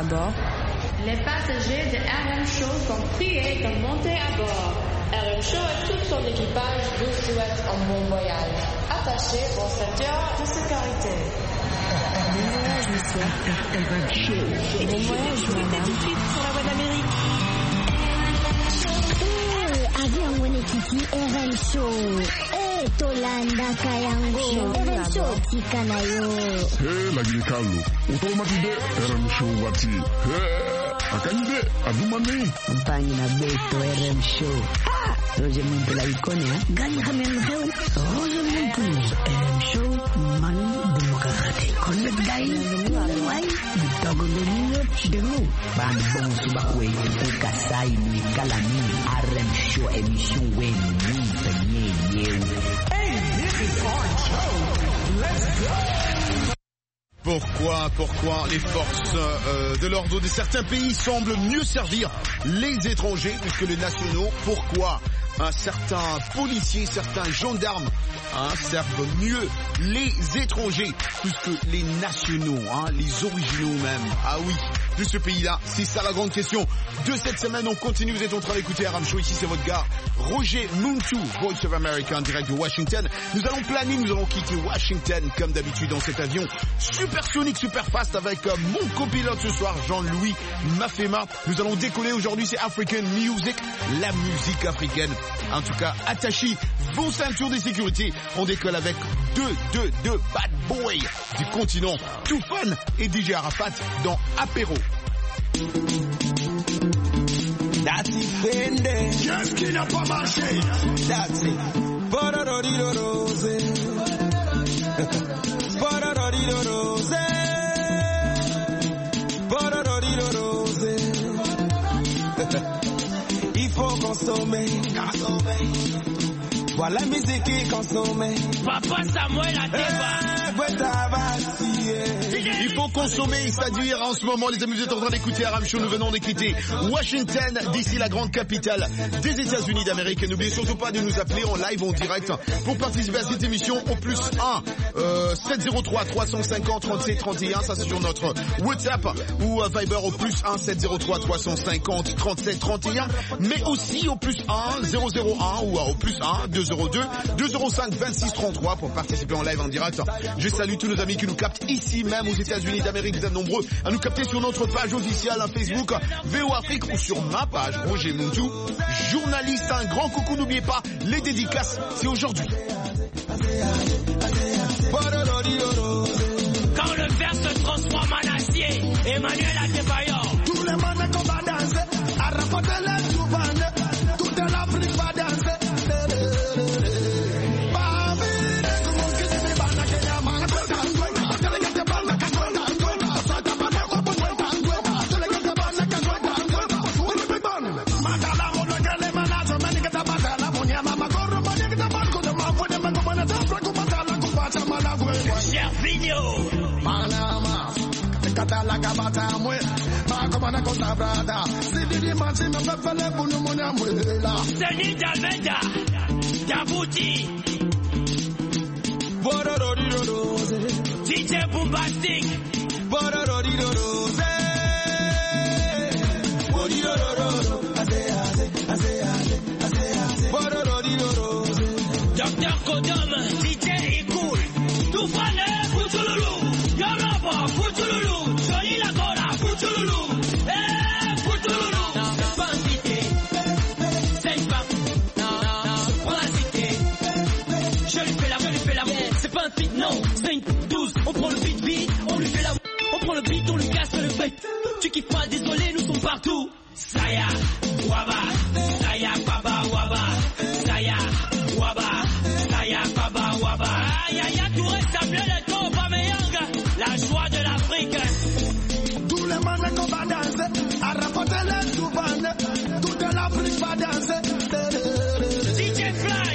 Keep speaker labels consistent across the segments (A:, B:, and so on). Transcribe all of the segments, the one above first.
A: à bord.
B: Les passagers de RM Show sont priés de monter à bord. RM Show et tout son équipage vous souhaitent un bon voyage. Attachez vos ceintures de sécurité.
A: Bon voyage, monsieur. RM Show. Bon voyage, madame. Tout de suite sur la voie d'Amérique.
C: Avion Wenekiti RM Show. Tolanda Kayango. RM Show Tikanayo.
D: La Guinée-Calou. Automatique RM Show Wati. Akanyide, Adumani.
E: Campagne na Beto RM Show. Roger Muntula Icone, Gani Hamel Hill. Roger Muntula RM Show. Manu Democrate. Connect Guy. Why? Togo Domino. Demu. Ban Bon Subakwe. Kasai ni Kalani. RM Show émission Wen.
F: Hey, this is our show. Let's go.
G: Pourquoi les forces de l'ordre de certains pays semblent mieux servir les étrangers puisque les nationaux? Pourquoi un certain policier, certains gendarmes servent mieux les étrangers plus que les nationaux, les originaux même? Ah oui, de ce pays-là, c'est ça la grande question de cette semaine. On continue, vous êtes en train d'écouter RM Show, ici c'est votre gars Roger Muntu, Voice of America en direct de Washington. Nous allons planer, nous allons quitter Washington comme d'habitude dans cet avion supersonique, super fast avec mon copilote ce soir, Jean-Louis Mafema. Nous allons décoller aujourd'hui, c'est African Music, la musique africaine. En tout cas, attachez vos ceintures de sécurité. On décolle avec deux bad boys du continent, Too Fun et DJ Arafat dans Apéro.
F: That's it, Fende. Just qui n'a pas marché. That's it. Bororodido rose. Bororodido rose. Bororodido rose. Il faut consommer. Voilà la musique qui consomme.
H: Papa Samuel a
G: Il faut consommer, c'est-à-dire en ce moment, les amis, vous êtes en train d'écouter RM Show. Nous venons de quitter Washington, d'ici la grande capitale des États-Unis d'Amérique. Et n'oubliez surtout pas de nous appeler en live, en direct, pour participer à cette émission au plus 1 703 350 37 31. Ça c'est sur notre WhatsApp ou Viber au plus 1 703 350 37 31. Mais aussi au plus 1 001 ou au plus 1 202 205 26 33 pour participer en live en direct. Je salue tous nos amis qui nous captent ici même aux États-Unis d'Amérique. Vous êtes nombreux à nous capter sur notre page officielle à Facebook VO Afrique ou sur ma page Roger Muntu, journaliste. Un grand coucou, n'oubliez pas les dédicaces, c'est aujourd'hui.
H: Quand le verre se transforme en acier, Emmanuel Adebayor.
F: Tous les mannequins qu'on va danser, à rapporter les souvenirs, toute l'Afrique va danser.
H: Seni Dalvenda, Djibouti, DJ Bombastic, Dr. Kodom, DJ Ikul, Toufane, Foutoulou, Yoruba, Foutoulou, Johnny Lagora, Foutoulou. On prend le beat vite, on lui fait la... On prend le beat, on lui casse le bec. Tu kiffes pas, désolé, nous sommes partout. Saya, Waba, Saya, Baba, Waba. Saya, Waba, Saya, Baba, Waba. Aïe, aïe, aïe, tout reste à bleu, le corps, Bameyang. La joie de l'Afrique.
F: Tous les mannequins qu'on va danser, à rapporter les souvenirs, toute l'Afrique va danser.
H: DJ Fly.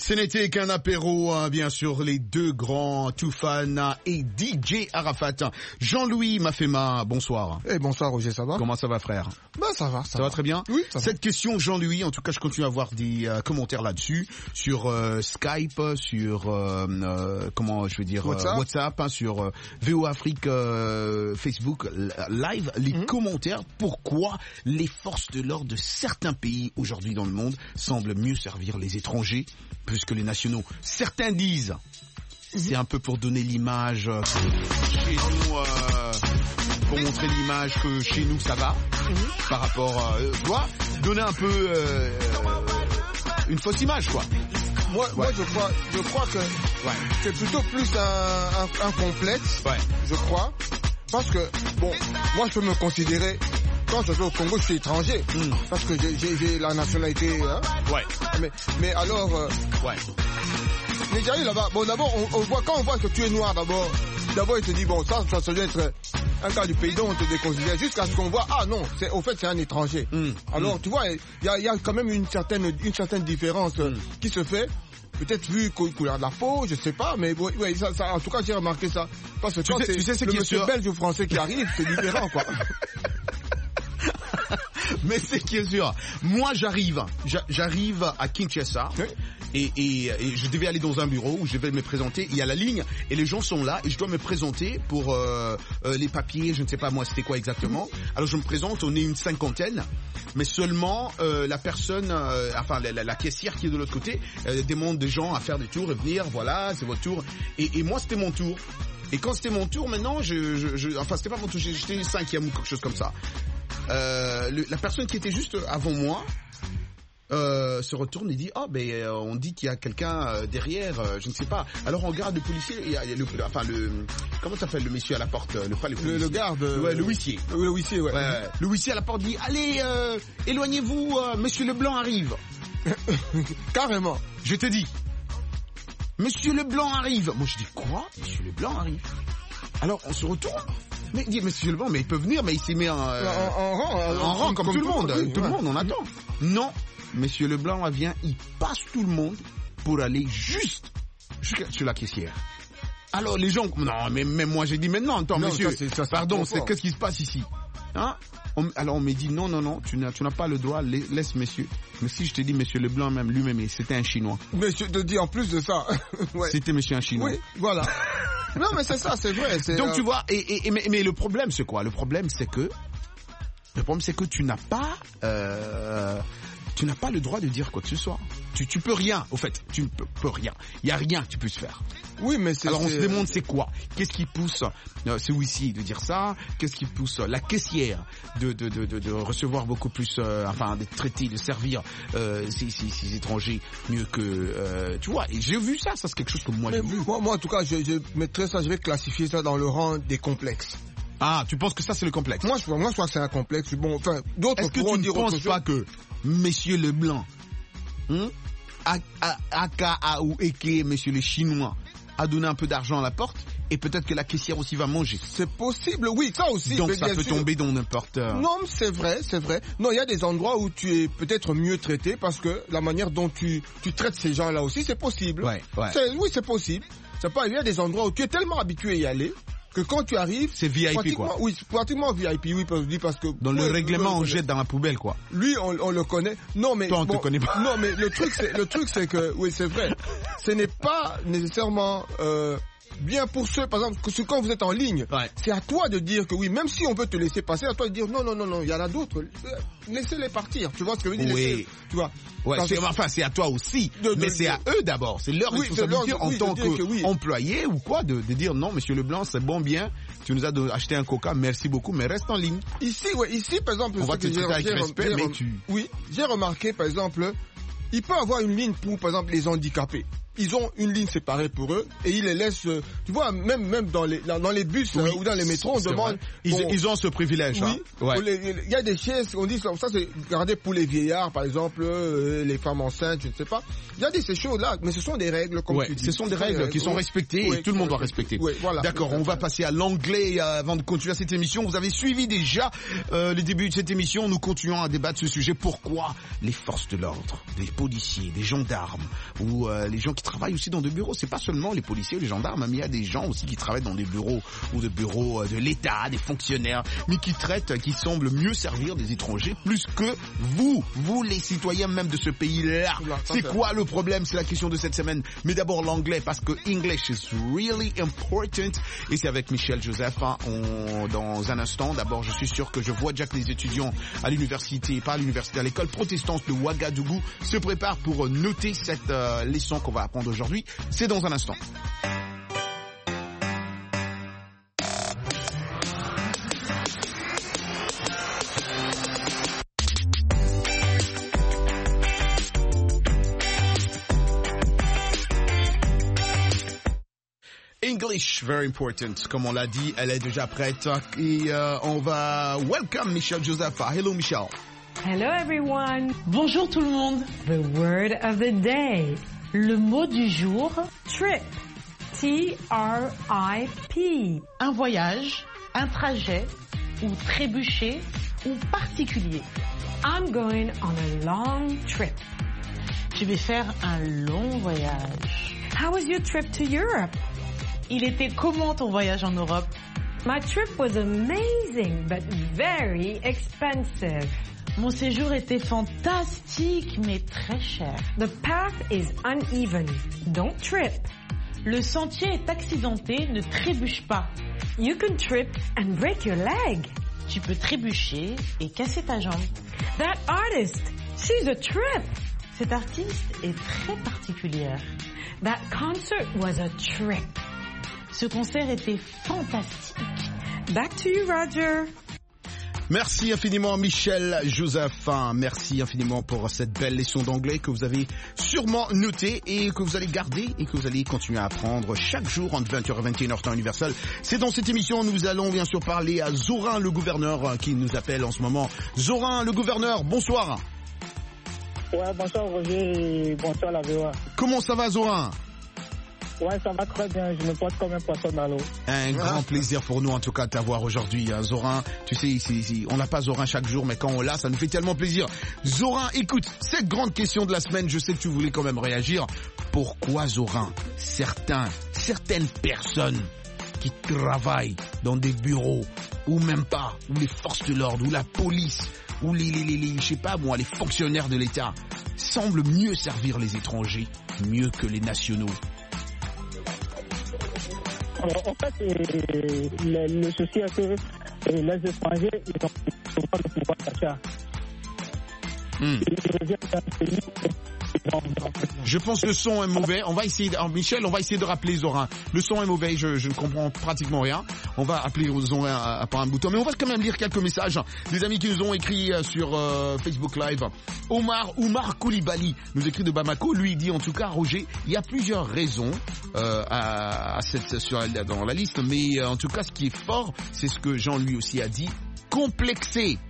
G: Ce n'était qu'un apéro, hein, bien sûr, les deux grands, Toufan et DJ Arafat. Jean-Louis Mafema, bonsoir.
I: Bonsoir Roger, ça va?
G: Comment ça va, frère?
I: Ça va.
G: Ça va très bien?
I: Oui, ça va.
G: Cette question, Jean-Louis, en tout cas, je continue à avoir des commentaires là-dessus, sur Skype, sur, WhatsApp, hein, sur VO Afrique, Facebook Live, les commentaires, pourquoi les forces de l'ordre de certains pays aujourd'hui dans le monde semblent mieux servir les étrangers plus que les nationaux. Certains disent, c'est un peu pour donner l'image chez nous, pour montrer l'image que chez nous ça va, par rapport, donner un peu une fausse image, quoi.
I: Moi, je crois que c'est plutôt plus un complexe, je crois, parce que, moi je peux me considérer, quand je vais au Congo, je suis étranger, parce que j'ai la nationalité, hein. Mais alors, Nigeria là-bas, d'abord, quand on voit que tu es noir, d'abord, il te dit, ça doit être un cas du pays dont on te déconsidère, jusqu'à ce qu'on voit, au fait, c'est un étranger. Alors, tu vois, il y a quand même une certaine différence qui se fait. Peut-être vu couleur de la peau, je sais pas, mais ça, en tout cas, j'ai remarqué ça. Parce que quand c'est le monsieur belge ou français qui arrive, c'est différent, quoi.
G: Mais c'est qui est sûr. Moi, j'arrive à Kinshasa. Et je devais aller dans un bureau où je vais me présenter. Il y a la ligne et les gens sont là et je dois me présenter pour les papiers. Je ne sais pas moi c'était quoi exactement. Alors je me présente, on est une 50aine, mais seulement la personne, la caissière qui est de l'autre côté demande des gens à faire des tours et venir. Voilà, c'est votre tour. Et moi c'était mon tour. Et quand c'était mon tour, maintenant c'était pas mon tour, j'étais 5e ou quelque chose comme ça. La personne qui était juste avant moi se retourne et dit on dit qu'il y a quelqu'un derrière, je ne sais pas. Alors on regarde le policier, il y a comment s'appelle le monsieur à la porte, le garde, le huissier.
I: Le huissier,
G: le huissier à la porte dit allez, éloignez-vous, monsieur Leblanc arrive.
I: Carrément.
G: Je te dis, monsieur Leblanc arrive. Moi je dis quoi? Monsieur Leblanc arrive. Alors on se retourne. Mais il dit monsieur Leblanc, mais il peut venir, mais il s'est mis en rang comme tout le monde. Tout le monde, on attend. Non. Monsieur Leblanc vient, il passe tout le monde pour aller juste sur la caissière. Alors les gens, non, mais même moi j'ai dit, mais non, attends, monsieur, pardon, qu'est-ce qui se passe ici, hein? Alors on me dit, non, tu n'as pas le droit, laisse monsieur. Mais si je te dis monsieur Leblanc même, lui-même, c'était un Chinois.
I: Monsieur te dit en plus de ça.
G: C'était monsieur un Chinois.
I: Oui, voilà. Non mais c'est ça, c'est vrai.
G: Donc tu vois, mais le problème c'est quoi? Le problème c'est que tu n'as pas... tu n'as pas le droit de dire quoi que ce soit. Tu peux rien, au fait. Tu ne peux rien. Il y a rien que tu puisses faire.
I: Oui, mais
G: alors on se demande c'est quoi? Qu'est-ce qui pousse ce huissier de dire ça? Qu'est-ce qui pousse la caissière de recevoir beaucoup plus, de traiter, de servir ces étrangers mieux que tu vois? Et j'ai vu ça c'est quelque chose que moi j'ai vu.
I: Moi en tout cas, je mettrais ça, je vais classifier ça dans le rang des complexes.
G: Ah, tu penses que ça c'est le complexe?
I: Moi je crois que c'est un complexe. D'autres pourront dire autre chose.
G: Est-ce que tu ne penses pas que Monsieur Leblanc, aka ou eke, Monsieur le Chinois, a donné un peu d'argent à la porte et peut-être que la caissière aussi va manger?
I: C'est possible, oui, ça aussi.
G: Donc ça peut tomber dans n'importe...
I: Non, c'est vrai. Non, il y a des endroits où tu es peut-être mieux traité parce que la manière dont tu traites ces gens-là aussi, c'est possible. Oui, c'est possible. C'est pas, il y a des endroits où tu es tellement habitué à y aller que quand tu arrives...
G: C'est VIP, quoi.
I: Oui, pratiquement VIP, oui, parce que...
G: Dans le règlement, on jette dans la poubelle, quoi.
I: Lui, on le connaît. Non, mais...
G: Toi, on te connaît pas.
I: Non, mais le truc, c'est que... Oui, c'est vrai. Ce n'est pas nécessairement... bien pour ceux, par exemple, que quand vous êtes en ligne, c'est à toi de dire que oui, même si on veut te laisser passer, à toi de dire non, il y en a d'autres, laissez-les partir, tu vois ce que je veux dire?
G: Oui.
I: Tu vois.
G: Ouais, c'est à toi aussi, mais c'est à eux d'abord, c'est leur responsabilité en tant qu'employé ou quoi, de dire non, monsieur Leblanc, c'est bon bien, tu nous as acheté un coca, merci beaucoup, mais reste en ligne.
I: Ici, par exemple,
G: on va te traiter avec respect, mais
I: Oui, j'ai remarqué, par exemple, il peut avoir une ligne pour, par exemple, les handicapés. ils ont une ligne séparée pour eux et ils les laissent. Tu vois, même dans les bus ou dans les métros, on demande.
G: Ils ont ce privilège.
I: Oui. Il y a des chaises. On dit ça c'est gardé pour les vieillards, par exemple, les femmes enceintes, je ne sais pas. Il y a ces choses-là, mais ce sont des règles, comme tu dis.
G: Ce sont des règles qui sont respectées et tout le monde doit respecter.
I: Voilà.
G: D'accord, on va passer à l'anglais avant de continuer cette émission. Vous avez suivi déjà les débuts de cette émission. Nous continuons à débattre ce sujet. Pourquoi les forces de l'ordre, les policiers, les gendarmes ou les gens qui travaillent aussi dans des bureaux, c'est pas seulement les policiers ou les gendarmes, mais il y a des gens aussi qui travaillent dans des bureaux ou des bureaux de l'État, des fonctionnaires, mais qui semblent mieux servir des étrangers plus que vous les citoyens même de ce pays-là. C'est quoi le problème? C'est la question de cette semaine. Mais d'abord l'anglais, parce que English is really important. Et c'est avec Michel Joseph dans un instant. D'abord, je suis sûr que je vois déjà que les étudiants à l'université, pas à l'université, à l'école protestante de Ouagadougou se préparent pour noter cette leçon qu'on va apprendre aujourd'hui. C'est dans un instant. English, very important. Comme on l'a dit, elle est déjà prête. Et on va welcome Michel Joseph. Hello Michel.
J: Hello everyone.
K: Bonjour tout le monde.
J: The word of the day.
K: Le mot du jour,
J: trip. T-R-I-P.
K: Un voyage, un trajet, ou trébucher, ou particulier.
J: I'm going on a long trip.
K: Je vais faire un long voyage.
J: How was your trip to Europe?
K: Il était comment ton voyage en Europe?
J: My trip was amazing, but very expensive.
K: Mon séjour était fantastique, mais très cher.
J: The path is uneven. Don't trip.
K: Le sentier est accidenté, ne trébuche pas.
J: You can trip and break your leg.
K: Tu peux trébucher et casser ta jambe.
J: That artist, she's a trip.
K: Cette artiste est très particulière.
J: That concert was a trip.
K: Ce concert était fantastique.
J: Back to you, Roger.
G: Merci infiniment Michel Joseph. Merci infiniment pour cette belle leçon d'anglais que vous avez sûrement notée et que vous allez garder et que vous allez continuer à apprendre chaque jour entre 20h et 21h temps universel. C'est dans cette émission nous allons bien sûr parler à Zorin le gouverneur qui nous appelle en ce moment. Zorin le gouverneur, bonsoir.
L: Ouais, bonsoir Roger et bonsoir la VOA.
G: Comment ça va Zorin?
L: Ouais, ça va très bien. Je me porte comme un poisson dans l'eau.
G: Un grand plaisir pour nous, en tout cas, de t'avoir aujourd'hui, Zorin. Tu sais, on n'a pas Zorin chaque jour, mais quand on l'a, ça nous fait tellement plaisir. Zorin, écoute, cette grande question de la semaine, je sais que tu voulais quand même réagir. Pourquoi, Zorin, certaines personnes qui travaillent dans des bureaux, ou même pas, ou les forces de l'ordre, ou la police, ou je sais pas moi, les fonctionnaires de l'État, semblent mieux servir les étrangers, mieux que les nationaux?
L: Alors, en fait, le souci est que les étrangers, ils ont souvent le pouvoir d'achat. Ils reviennent dans le pays.
G: Je pense que le son est mauvais. On va essayer, Michel, on va essayer de rappeler Zorin. Le son est mauvais, je ne comprends pratiquement rien. On va appeler Zorin par un bouton. Mais on va quand même lire quelques messages des amis qui nous ont écrit sur Facebook Live. Oumar Koulibaly nous écrit de Bamako. Lui, il dit en tout cas, Roger, il y a plusieurs raisons dans la liste. Mais en tout cas, ce qui est fort, c'est ce que Jean lui aussi a dit. Complexé.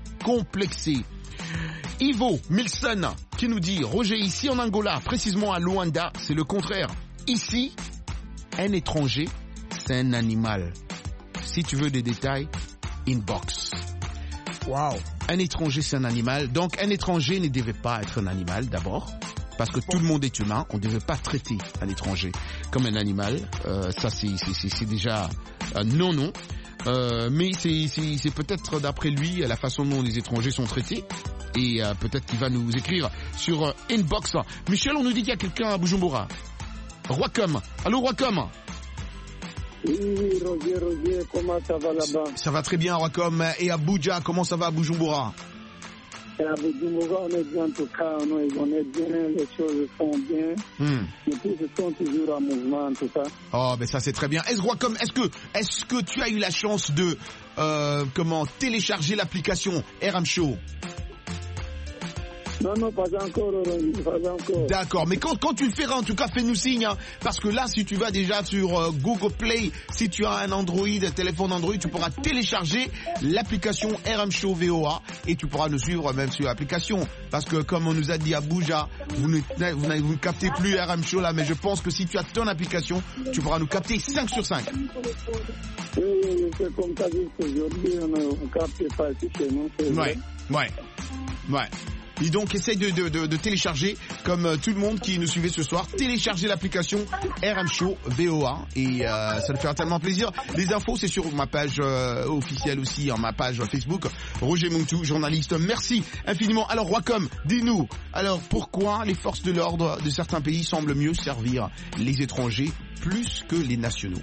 G: Ivo Milson qui nous dit Roger, ici en Angola, précisément à Luanda, c'est le contraire. Ici, un étranger, c'est un animal. Si tu veux des détails, inbox.
I: Wow.
G: Un étranger, c'est un animal. Donc, un étranger ne devait pas être un animal d'abord. Parce que tout le monde est humain. On ne devait pas traiter un étranger comme un animal. Ça, c'est déjà non. Mais c'est peut-être d'après lui la façon dont les étrangers sont traités. Et peut-être qu'il va nous écrire sur inbox. Michel, on nous dit qu'il y a quelqu'un à Bujumbura. Roicom. Allô Roicom.
M: Oui, Roger, comment ça va là-bas?
G: Ça va très bien Roicom. Et Abuja, comment ça va à Bujumbura?
M: À Bujumbura, on est bien en tout cas, on est bien, les choses font bien. Les choses sont toujours en mouvement en tout cas.
G: Oh, ben ça c'est très bien. Roicom, est-ce que tu as eu la chance de télécharger l'application RM Show?
M: Non, pas encore.
G: D'accord, mais quand tu le feras, en tout cas, fais-nous signe, hein, parce que là, si tu vas déjà sur Google Play, si tu as un Android, un téléphone Android, tu pourras télécharger l'application RM Show VOA et tu pourras nous suivre même sur l'application. Parce que comme on nous a dit à Bouja, vous ne captez plus RM Show là, mais je pense que si tu as ton application, tu pourras nous capter 5 sur 5.
M: Oui, c'est comme ça qu'aujourd'hui, on ne capte pas ici chez nous.
G: Ouais. Et donc, essaye de télécharger, comme tout le monde qui nous suivait ce soir, télécharger l'application RM Show VOA et ça nous fera tellement plaisir. Les infos, c'est sur ma page officielle aussi, ma page Facebook. Roger Montou, journaliste. Merci infiniment. Alors, Wacom, dis-nous, alors pourquoi les forces de l'ordre de certains pays semblent mieux servir les étrangers plus que les nationaux?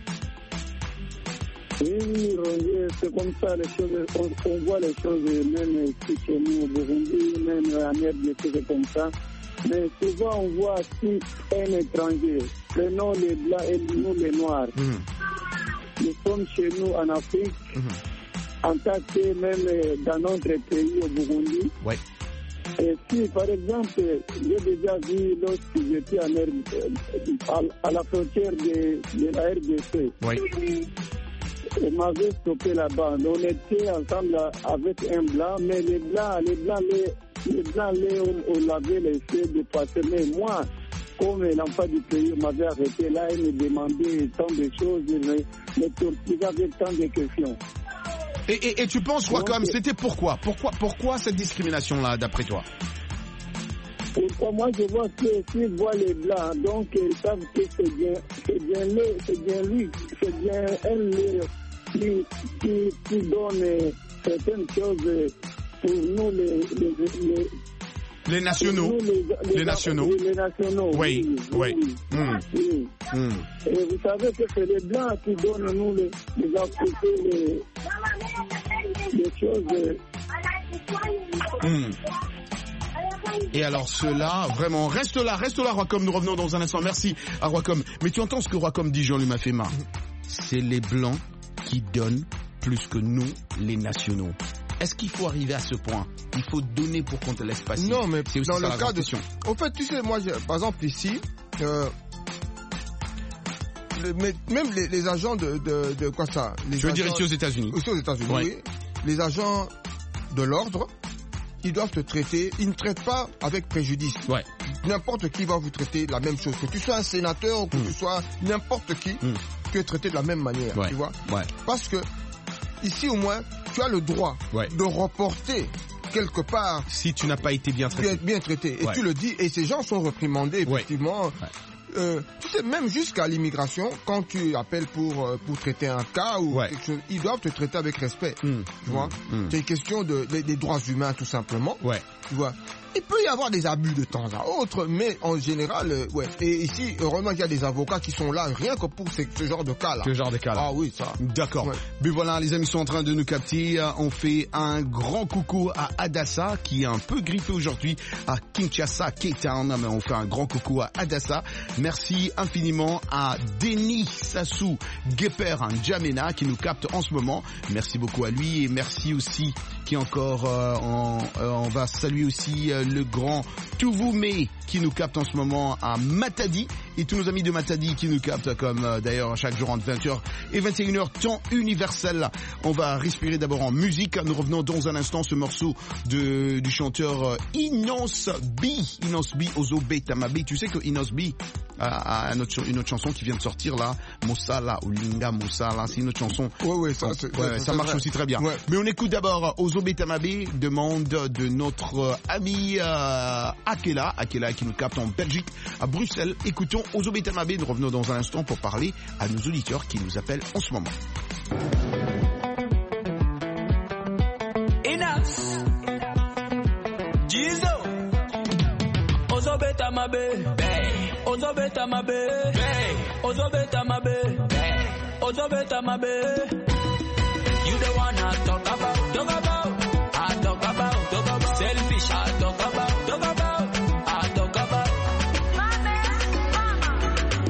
M: Oui, Roger, c'est comme ça, les choses, on voit les choses, même ici chez nous au Burundi, même en RDC, c'est comme ça. Mais souvent, on voit si un étranger, prenons les blancs et nous les noirs. Nous sommes chez nous en Afrique, en tant que même dans notre pays au Burundi.
G: Ouais.
M: Et si, par exemple, j'ai déjà vu lorsque j'étais à la frontière de la RDC.
G: Oui.
M: On m'avait stoppé là-bas. On était ensemble avec un blanc, mais les blancs, on avait laissé de passer. Mais moi, comme l'enfant du pays, on m'avait arrêté là et me demandait tant de choses, me torturait avec tant de questions.
G: Et tu penses, Wacom, c'était pourquoi cette discrimination-là, d'après toi?
M: Pour moi, je vois que s'ils voient les blancs, donc ils savent que c'est bien lui, c'est bien elle qui donne certaines choses pour nous
G: les nationaux. Les nationaux. Oui.
M: Et vous savez que c'est les blancs qui donnent nous les Africains les choses.
G: Et alors cela, vraiment, reste là, Wacom, nous revenons dans un instant. Merci à Wacom. Mais tu entends ce que Wacom dit, Jean-Louis Mafema? C'est les blancs qui donnent plus que nous, les nationaux. Est-ce qu'il faut arriver à ce point? Il faut donner pour qu'on te laisse passer.
I: Non, mais
G: c'est aussi
I: dans le cas de...
G: question.
I: En fait, tu sais, moi, par exemple, ici, même les agents de quoi ça?
G: Je veux dire ici aux États-Unis.
I: Aussi aux États-Unis, oui. Les agents de l'ordre, ils doivent te traiter, ils ne traitent pas avec préjudice.
G: Ouais.
I: N'importe qui va vous traiter la même chose. Que tu sois un sénateur ou que tu sois n'importe qui, tu es traité de la même manière, tu vois. Ouais. Parce que, ici au moins, tu as le droit de reporter quelque part.
G: Si tu n'as pas été bien traité.
I: Bien traité. Et tu le dis, et ces gens sont reprimandés, effectivement. Tu sais, même jusqu'à l'immigration, quand tu appelles pour traiter un cas ou quelque chose, ils doivent te traiter avec respect. Tu vois, c'est une question des droits humains, tout simplement. Tu vois. Il peut y avoir des abus de temps à autre, mais en général, Et ici, heureusement qu'il y a des avocats qui sont là, rien que pour ce genre de cas-là.
G: Ce genre de cas-là.
I: Ah oui, ça.
G: D'accord. Mais voilà, les amis sont en train de nous capter. On fait un grand coucou à Adassa, qui est un peu grippé aujourd'hui, à Kinshasa, Cape Town. Mais on fait un grand coucou à Adassa. Merci infiniment à Denis Sassou Gueper, un Djamena, qui nous capte en ce moment. Merci beaucoup à lui et merci aussi qui encore, on va saluer aussi le grand Touvoumé qui nous capte en ce moment à Matadi et tous nos amis de Matadi qui nous captent comme d'ailleurs chaque jour entre 20h et 21h temps universel. On va respirer d'abord en musique. Nous revenons dans un instant ce morceau du chanteur Inos B Ozo Betamabe. Tu sais que Inos B a une autre chanson qui vient de sortir là, Moussala ou Linga Moussala, c'est une autre chanson. Ça marche vrai. Aussi très bien. Mais on écoute d'abord Ozo Betamabe, demande de notre ami Akela qui nous capte en Belgique, à Bruxelles. Écoutons Ozo Betamabe, nous revenons dans un instant pour parler à nos auditeurs qui nous appellent en ce moment.
H: Inas Jizo Ozo Betamabe Ozo Betamabe Ozo Betamabe Ozo Betamabe. You the one I talk about. Selfish, I talk about.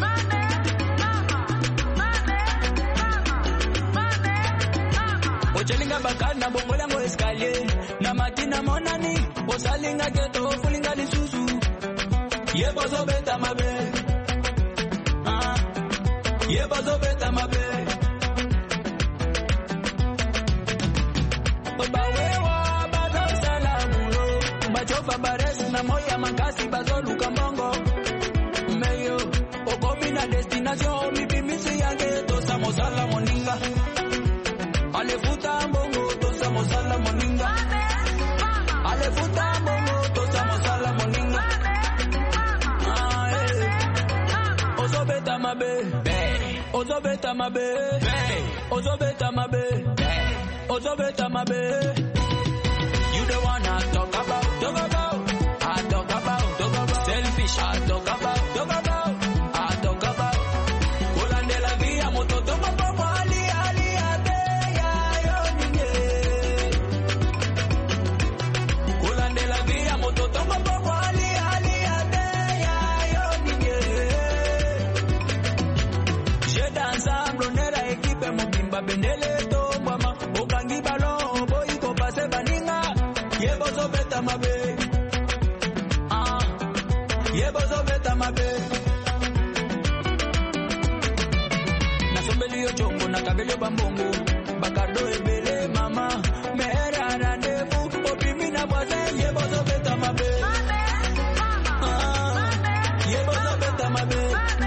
H: Oje Selinga bakana bongola ngo escalier. Na matina monani. Osalinga geto fulinga lisusu. Yebozo beta mabe. Yebozo beta mabe. Bawewa bazo salamulo. Bachofa bares na moya makasi bazo lukamongo. Meyo okomina destination mi bimisi yange tosa mosala moninga. Ale futa mbongo tosa mosala moninga. Ale futa mbongo tosa mosala moninga. Ozobeta mabe. Ozobeta mabe. Ozobeta mabe. Ozobeta mabe. You the one I talk about. I talk about. Selfish, I talk about. I talk about. Olande la via moto tomo popo ali ate ya yo ninge. Olande la via moto tomo popo ali ate ya yo ninge. Je danse ensemble on est la équipe mobimba bendele to mama okangi ballon boy ko passe baninga. Yebozo beta mabe. Yebozo beta mabe. Nasombeli yo chongo na kabele bambongo. Bakado ebele mama. Mera rendez-vous. Opimi na boise. Yebozo beta mabe. Yebozo beta mabe.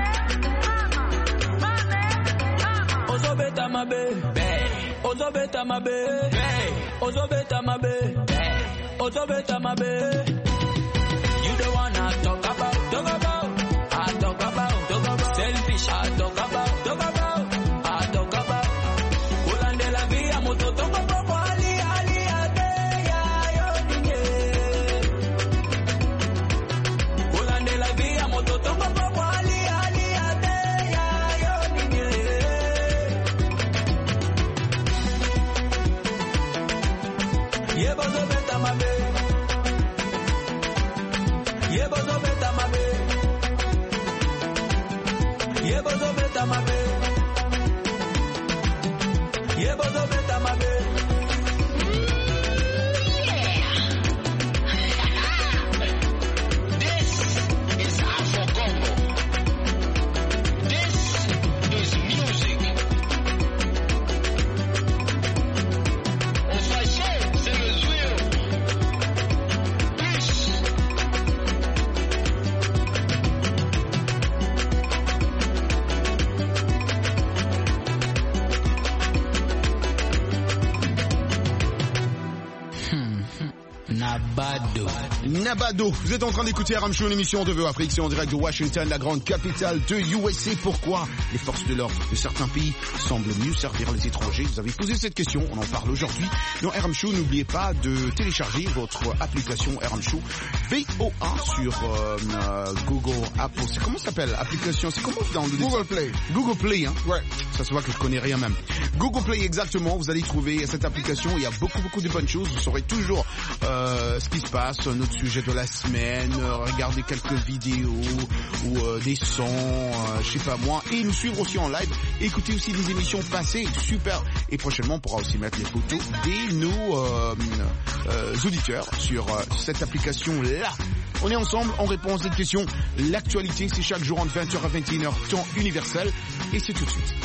H: Ozo beta mabe. Ozo beta mabe. Ozo beta mabe. Ozo beta mabe. You the one I talk about. I talk about. Selfish, I talk about. I talk about. Olande la via moto tomo popo ali ate ya yo ninge. Olande la via moto tomo popo ali ate ya yo ninge. Yebozo beta mabe. Yebozo beta mabe. Yebozo beta mabe. Yebozo beta mabe.
N: This is Afro Congo. This is music. On fâché, c'est le joueur.
G: Nabado, vous êtes en train d'écouter RM Show, l'émission de Afrique, c'est en direct de Washington, la grande capitale de USA. Pourquoi les forces de l'ordre de certains pays semblent mieux servir les étrangers? Vous avez posé cette question, on en parle aujourd'hui. Dans RM Show, n'oubliez pas de télécharger votre application RM Show VOA sur Google, Apple. C'est comment ça s'appelle l'application? C'est comment dans le
I: Google Play.
G: Google Play, hein?
I: Ouais.
G: Ça se voit que je connais rien même. Google Play, exactement. Vous allez trouver cette application. Il y a beaucoup de bonnes choses. Vous saurez toujours ce qui se passe, notre sujet de la semaine, regarder quelques vidéos ou des sons, je sais pas moi, et nous suivre aussi en live. Écoutez aussi des émissions passées, super. Et prochainement, on pourra aussi mettre les photos de nos auditeurs sur cette application-là. On est ensemble, on répond à cette question. L'actualité, c'est chaque jour entre 20h à 21h, temps universel. Et c'est tout de suite.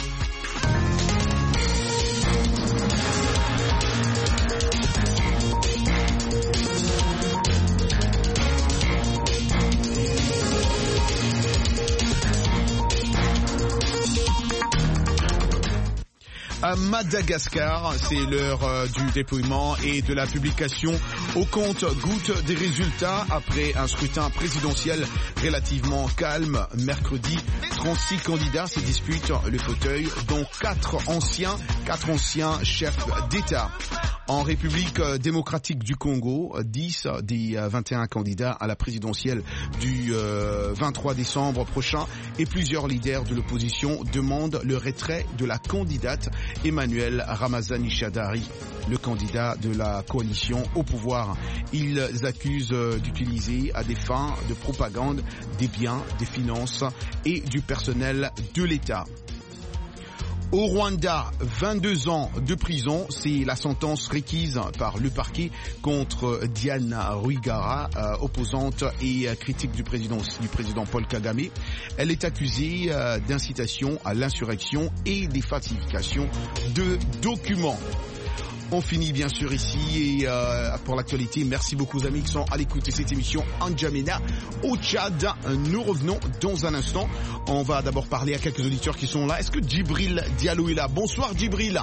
G: À Madagascar, c'est l'heure du dépouillement et de la publication au compte-gouttes des résultats après un scrutin présidentiel relativement calme. Mercredi, 36 candidats se disputent le fauteuil, dont 4 anciens chefs d'État. En République démocratique du Congo, 10 des 21 candidats à la présidentielle du 23 décembre prochain et plusieurs leaders de l'opposition demandent le retrait de la candidate Emmanuel Ramazani Shadari, le candidat de la coalition au pouvoir. Ils accusent d'utiliser à des fins de propagande des biens, des finances et du personnel de l'État. Au Rwanda, 22 ans de prison, c'est la sentence requise par le parquet contre Diana Rwigara, opposante et critique du président Paul Kagame. Elle est accusée d'incitation à l'insurrection et des falsifications de documents. On finit bien sûr ici et pour l'actualité, merci beaucoup aux amis qui sont à l'écoute de cette émission N'Djamena au Tchad. Nous revenons dans un instant. On va d'abord parler à quelques auditeurs qui sont là. Est-ce que Djibril Diallo est là? Bonsoir Djibril.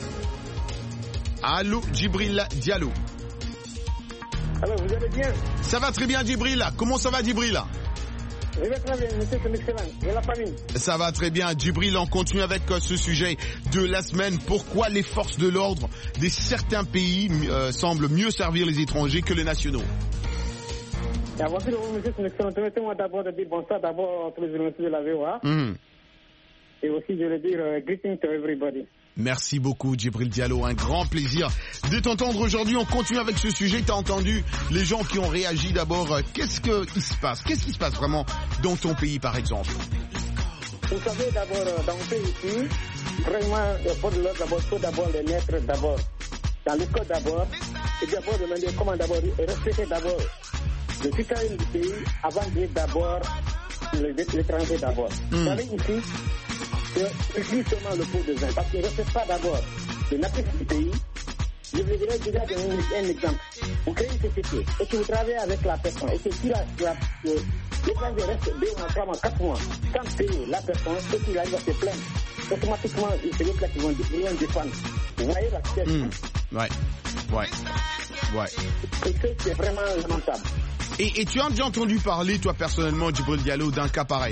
G: Allô Djibril Diallo.
L: Alors vous allez bien?
G: Ça va très bien Djibril. Comment ça va Djibril?
L: Je vais très bien, monsieur, c'est excellent. Et la famille?
G: Ça va très bien. Djibril, on continue avec ce sujet de la semaine. Pourquoi les forces de l'ordre de certains pays semblent mieux servir les étrangers que les nationaux?
L: Avant tout, monsieur, c'est excellent. Permettez-moi d'abord de dire bonsoir d'abord à tous les journalistes de la VOA. Et aussi, je veux dire greeting to everybody.
G: Merci beaucoup Djibril Diallo, un grand plaisir de t'entendre aujourd'hui. On continue avec ce sujet. Tu as entendu les gens qui ont réagi d'abord. Qu'est-ce qui se passe? Qu'est-ce qui se passe vraiment dans ton pays par exemple?
L: Vous savez d'abord, dans mon pays ici, vraiment, il faut d'abord les mettre d'abord dans l'école d'abord. Et d'abord demander comment d'abord respecter d'abord le citoyen du pays avant de dire d'abord l'étranger d'abord. Vous savez ici, c'est justement le pot de vin, parce qu'il ne respecte pas d'abord les natifs du pays. Je vous dirais déjà un exemple. Vous créez une société et que vous travaillez avec la personne et que si l'étranger reste 2 mois, 3 mois, 4 mois sans payer la personne et qu'il arrive à se plaindre, automatiquement, c'est l'autre là qui vont défendre. Vous voyez la situation?
G: Ouais.
L: Et c'est vraiment lamentable.
G: Et tu as déjà entendu parler, toi personnellement, Djibril Diallo, d'un cas pareil?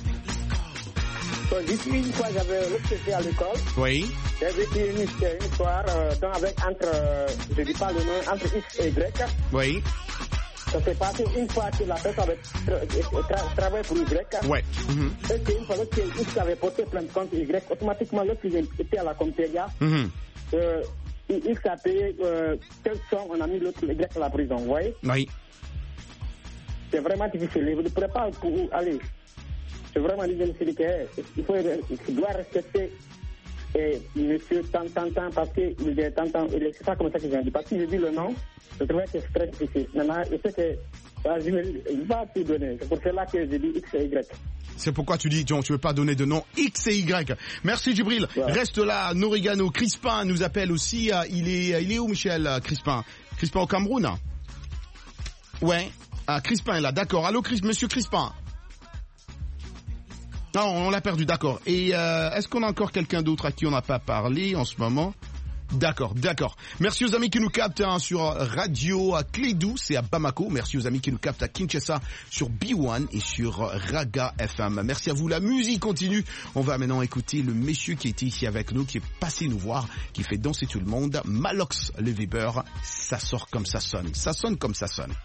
L: D'ici une fois, j'avais recruté à l'école.
G: Oui.
L: J'avais vécu une histoire je dis pas le nom, entre X et Y.
G: Oui.
L: Ça s'est passé une fois que la personne avait travaillé pour Y.
G: Ouais.
L: Et qu'une fois que X avait porté plainte contre Y, automatiquement, lorsqu'il était à la commissariat, X a payé quelle somme, on a mis l'autre Y à la prison, vous voyez?
G: Oui.
L: C'est vraiment difficile. Vous ne pourrez pas aller. C'est vraiment difficile. Il doit respecter monsieur tant, parce qu'il est tant, c'est pas comme ça que j'ai dit. Parce que je dis le nom, je trouvais que c'est très difficile. Maintenant, je sais que il va tout donner. C'est pour cela que je dis X et Y.
G: C'est pourquoi tu dis, John, tu veux pas donner de nom X et Y. Merci Djibril. Ouais. Reste là, Norigano. Crispin nous appelle aussi. Il est où Michel Crispin? Crispin au Cameroun? Ouais. Ah, Crispin est là, d'accord. Allô, monsieur Crispin? Non, on l'a perdu, d'accord. Et est-ce qu'on a encore quelqu'un d'autre à qui on n'a pas parlé en ce moment? D'accord. Merci aux amis qui nous captent sur Radio Clédou, c'est à Bamako. Merci aux amis qui nous captent à Kinshasa sur B1 et sur Raga FM. Merci à vous, la musique continue. On va maintenant écouter le monsieur qui était ici avec nous, qui est passé nous voir, qui fait danser tout le monde. Malox le Weber, ça sort comme ça sonne. Ça sonne comme ça sonne.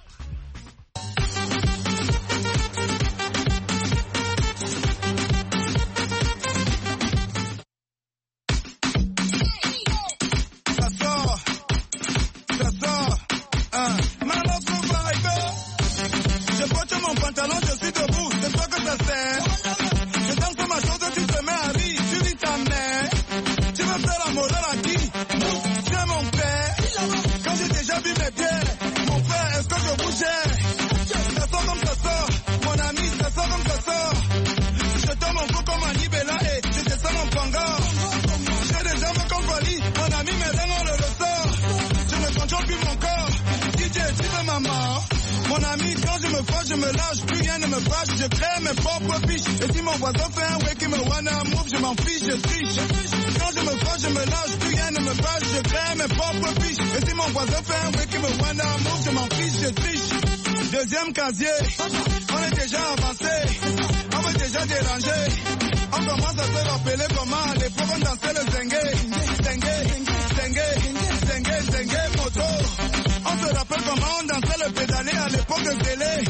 F: Mon ami, quand je me fâche, je me lâche, plus rien ne me fâche, je crée mes propres fiches. Et si mon voisin fait un way qui me wanna move, je m'en fiche, je triche. Quand je me fâche, je me lâche, plus rien ne me fâche, je crée mes propres fiches. Et si mon voisin fait un way qui me wanna move, je m'en fiche, je triche. Deuxième casier, on est déjà avancé, on veut déjà déranger. On commence à se rappeler comment à l'époque on dansait le zengue, moto. On se rappelle comment on dansait le pédalé à l'époque de Zélé.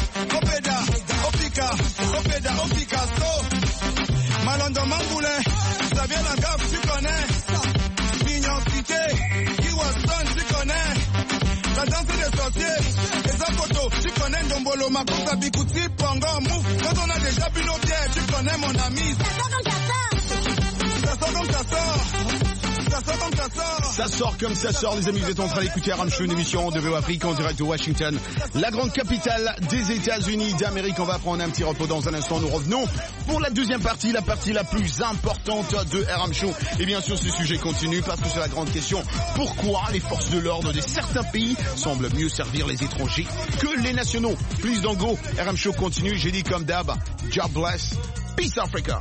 F: Au Picasso. Malondo Mangoulin, Xavier Lagaffe, tu connais. Mignon Cité, Kiwaston, tu connais. La danse des sorciers, les photos, tu connais Ndombolo, Makuta, Bikuti, Pongo, Mou. Quand on a déjà bu nos bières, tu connais mon ami.
G: Ça sort comme ça sort, les amis, vous êtes en train d'écouter RM Show, une émission de VO Afrique en direct de Washington, la grande capitale des États-Unis d'Amérique. On va prendre un petit repos dans un instant, nous revenons pour la deuxième partie, la partie la plus importante de RM Show. Et bien sûr, ce sujet continue parce que c'est la grande question. Pourquoi les forces de l'ordre de certains pays semblent mieux servir les étrangers que les nationaux? Plus d'ango, RM Show continue, j'ai dit comme d'hab, God bless, peace Africa.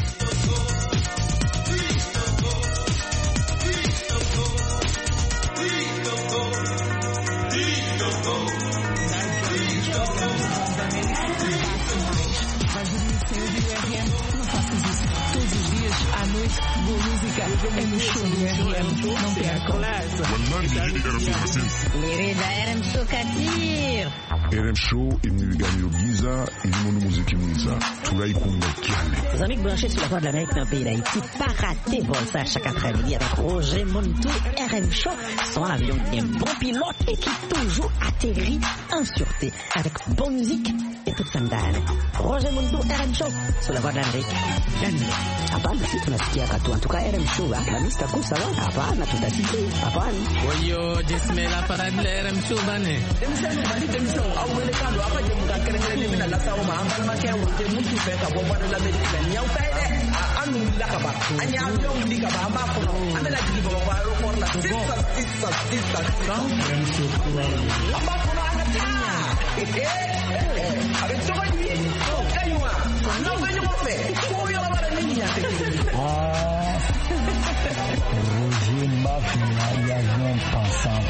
J: À noite, boa música é no show do RM. Não perca.
C: Querida RM Show Katir.
D: RM Show imnigani Giza ilimono muziki mwiza tulaikunda kiale.
E: Les amis branchés sur la voie de l'Amérique dans le pays d'Haïti, pas raté vol ça chaque après-midi avec Roger Montou. RM Show, son avion bien bon pilote et qui toujours atterrit en sûreté avec bonne musique et toute sandale. Roger Montou, RM Show sur la voie de l'Amérique. Hapana, si tunasikia katu. En tout cas, RM Show, la mista kuu sawa. Hapana, tutasikia. Hapana.
O: Wayo, jismela para RM Show bane.
P: Roger Mafia, avion pensant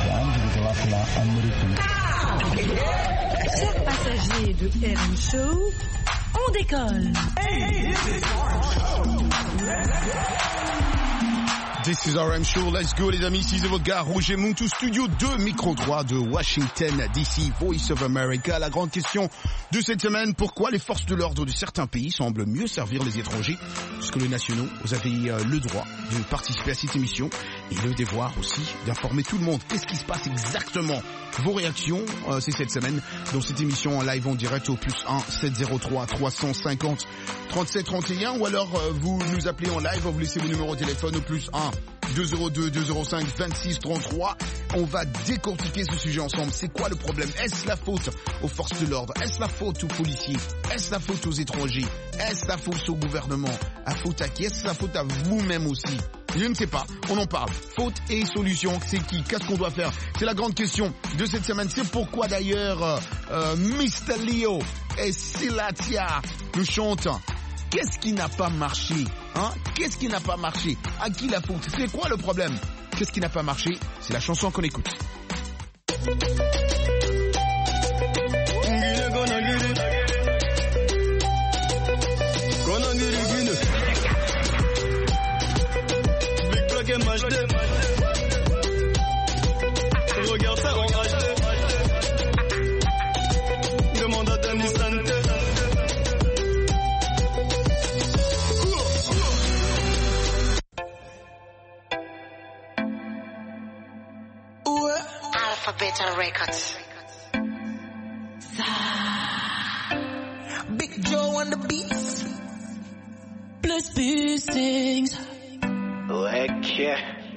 J: Chers passagers de RM Show, on décolle.
G: This is RM Show, let's go les amis, c'est votre gars Roger Montou, studio 2, micro 3 de Washington DC, Voice of America. La grande question de cette semaine, pourquoi les forces de l'ordre de certains pays semblent mieux servir les étrangers que les nationaux? Vous avez le droit de participer à cette émission et le devoir aussi d'informer tout le monde. Qu'est-ce qui se passe exactement? Vos réactions, c'est cette semaine dans cette émission en live en direct au plus 1 703 350 37 31 ou alors vous nous appelez en live, vous laissez vos numéros de téléphone au plus 1 202 205 26 33. On va décortiquer ce sujet ensemble. C'est quoi le problème? Est-ce la faute aux forces de l'ordre? Est-ce la faute aux policiers? Est-ce la faute aux étrangers? Est-ce la faute au gouvernement? La faute à qui? Est-ce la faute à vous-même aussi? Je ne sais pas, on en parle. Faute et solution, c'est qui? Qu'est-ce qu'on doit faire? C'est la grande question de cette semaine. C'est pourquoi d'ailleurs Mr. Leo et Silatia nous chantent. Qu'est-ce qui n'a pas marché? Qu'est-ce qui n'a pas marché? À qui la faute? C'est quoi le problème? Qu'est-ce qui n'a pas marché? C'est la chanson qu'on écoute.
F: Regarde ça en HD. Demande à Danny Santé.
Q: Alphabet Records. Big Joe on the beats. Plus things.
F: Okay.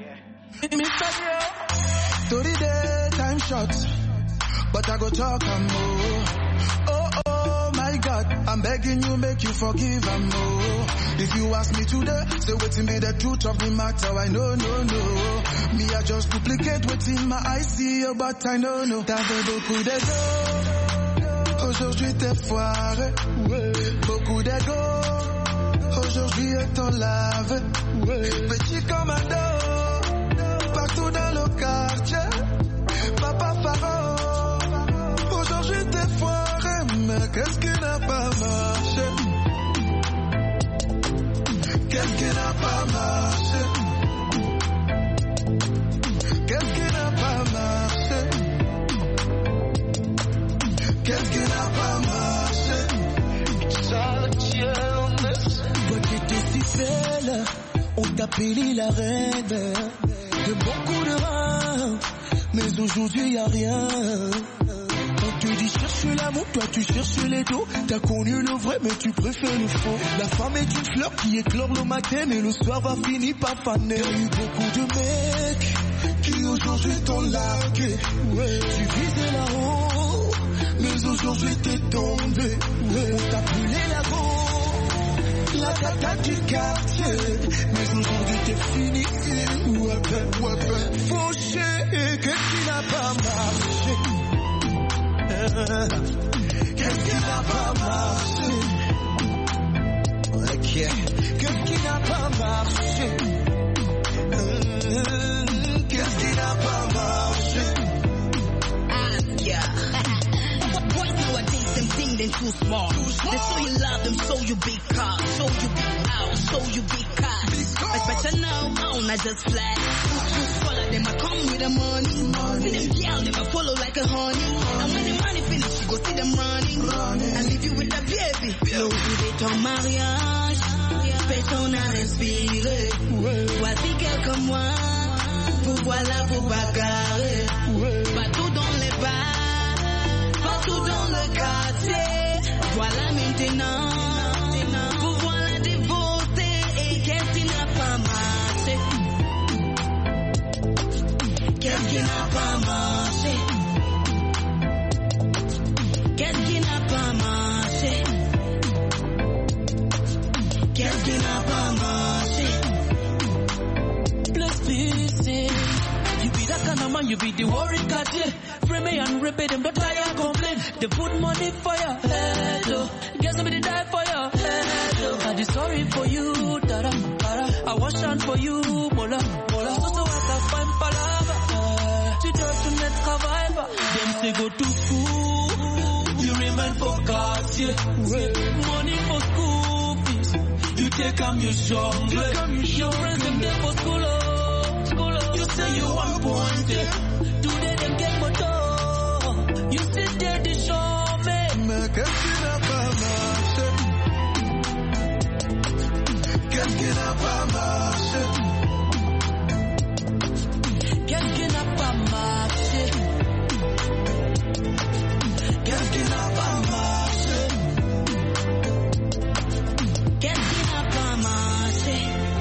Q: Story day, time short, but I go talk and more. Oh my God, I'm begging you, make you forgive and more. If you ask me today, say waiting be the truth of the matter. I know, no. Me I just duplicate what's in my eyes, see you, but I know, no. T'avais beaucoup d'ego, aujourd'hui t'es foiré. Beaucoup d'ego, aujourd'hui est ton lave. Petit commando. Partout dans le quartier, Papa Pharaon. Aujourd'hui t'es foiré, mais qu'est-ce qui n'a pas marché? Qu'est-ce qui n'a pas marché? Qu'est-ce qui n'a pas marché? Qu'est-ce qui n'a pas marché? Toi qui étais si belle, on t'appelait la reine. De beaucoup de rats, mais aujourd'hui y'a rien. Quand te dis cherche l'amour, toi tu cherches les dos. T'as connu le vrai mais tu préfères le faux. La femme est une fleur qui éclore le matin mais le soir va finir par faner. Y'a eu beaucoup de mecs qui aujourd'hui t'ont largué. Ouais. Tu visais là-haut mais aujourd'hui t'es tombé. Ouais. On t'a brûlé la go, la tata du quartier. Mais aujourd'hui t'es fini. Ouais. Fauché, qu'est-ce qui n'a pas marché? Qu'est-ce qui n'a pas marché? Ok. Qu'est-ce qui n'a pas marché? Qu'est-ce qui n'a pas marché?
R: Boys nowadays, them think they too smart. They show you love, them show you big cars, show you big house, show you big cars. But better now, I just fly. Follow them, I come with the money. Them girls, them I follow like a honey. And when the money finish, you go see them running. I leave you with the baby. Louis Vuitton mariage, personne à respirer. Voici quelques mois, pour voilà, pour bagarrer. Partout dans les bars, partout dans le quartier. Voilà maintenant, pour voir la divorcer. Et qu'est-ce qui n'a pas marché? Qu'est-ce qui n'a pas marché? Qu'est-ce qui n'a pas marché? Qu'est-ce qui n'a pas marché?
H: Let's face it. You be that kind of man, you be the worry cat, yeah. Frame me and rip it, them don't try and complain. They put money for your head, oh. Get somebody die for your head, oh. I just sorry for you, tada, tada. I wash hand for you, mola, mola. So I can find palava. Tu dois te mettre travail, them say go to school. You remain for cars, yeah. Money for school fees. You take them, you jungle. Your friends them there for school, oh. You say you want pointed. Today them get moto. You sit there to show me.
Q: Mais qu'est-ce qui n'a pas marché? Qu'est-ce qui n'a pas marché?
H: Qu'est-ce qui n'a pas marché?
Q: Qu'est-ce qui n'a pas marché?
R: Qu'est-ce qui n'a pas marché?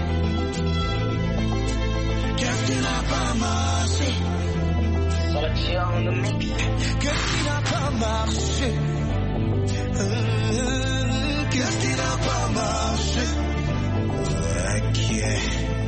Q: Qu'est-ce qui n'a pas marché?
R: Sélection de mix.
Q: Qu'est-ce qui n'a pas marché? Qu'est-ce qui n'a pas marché? Ok.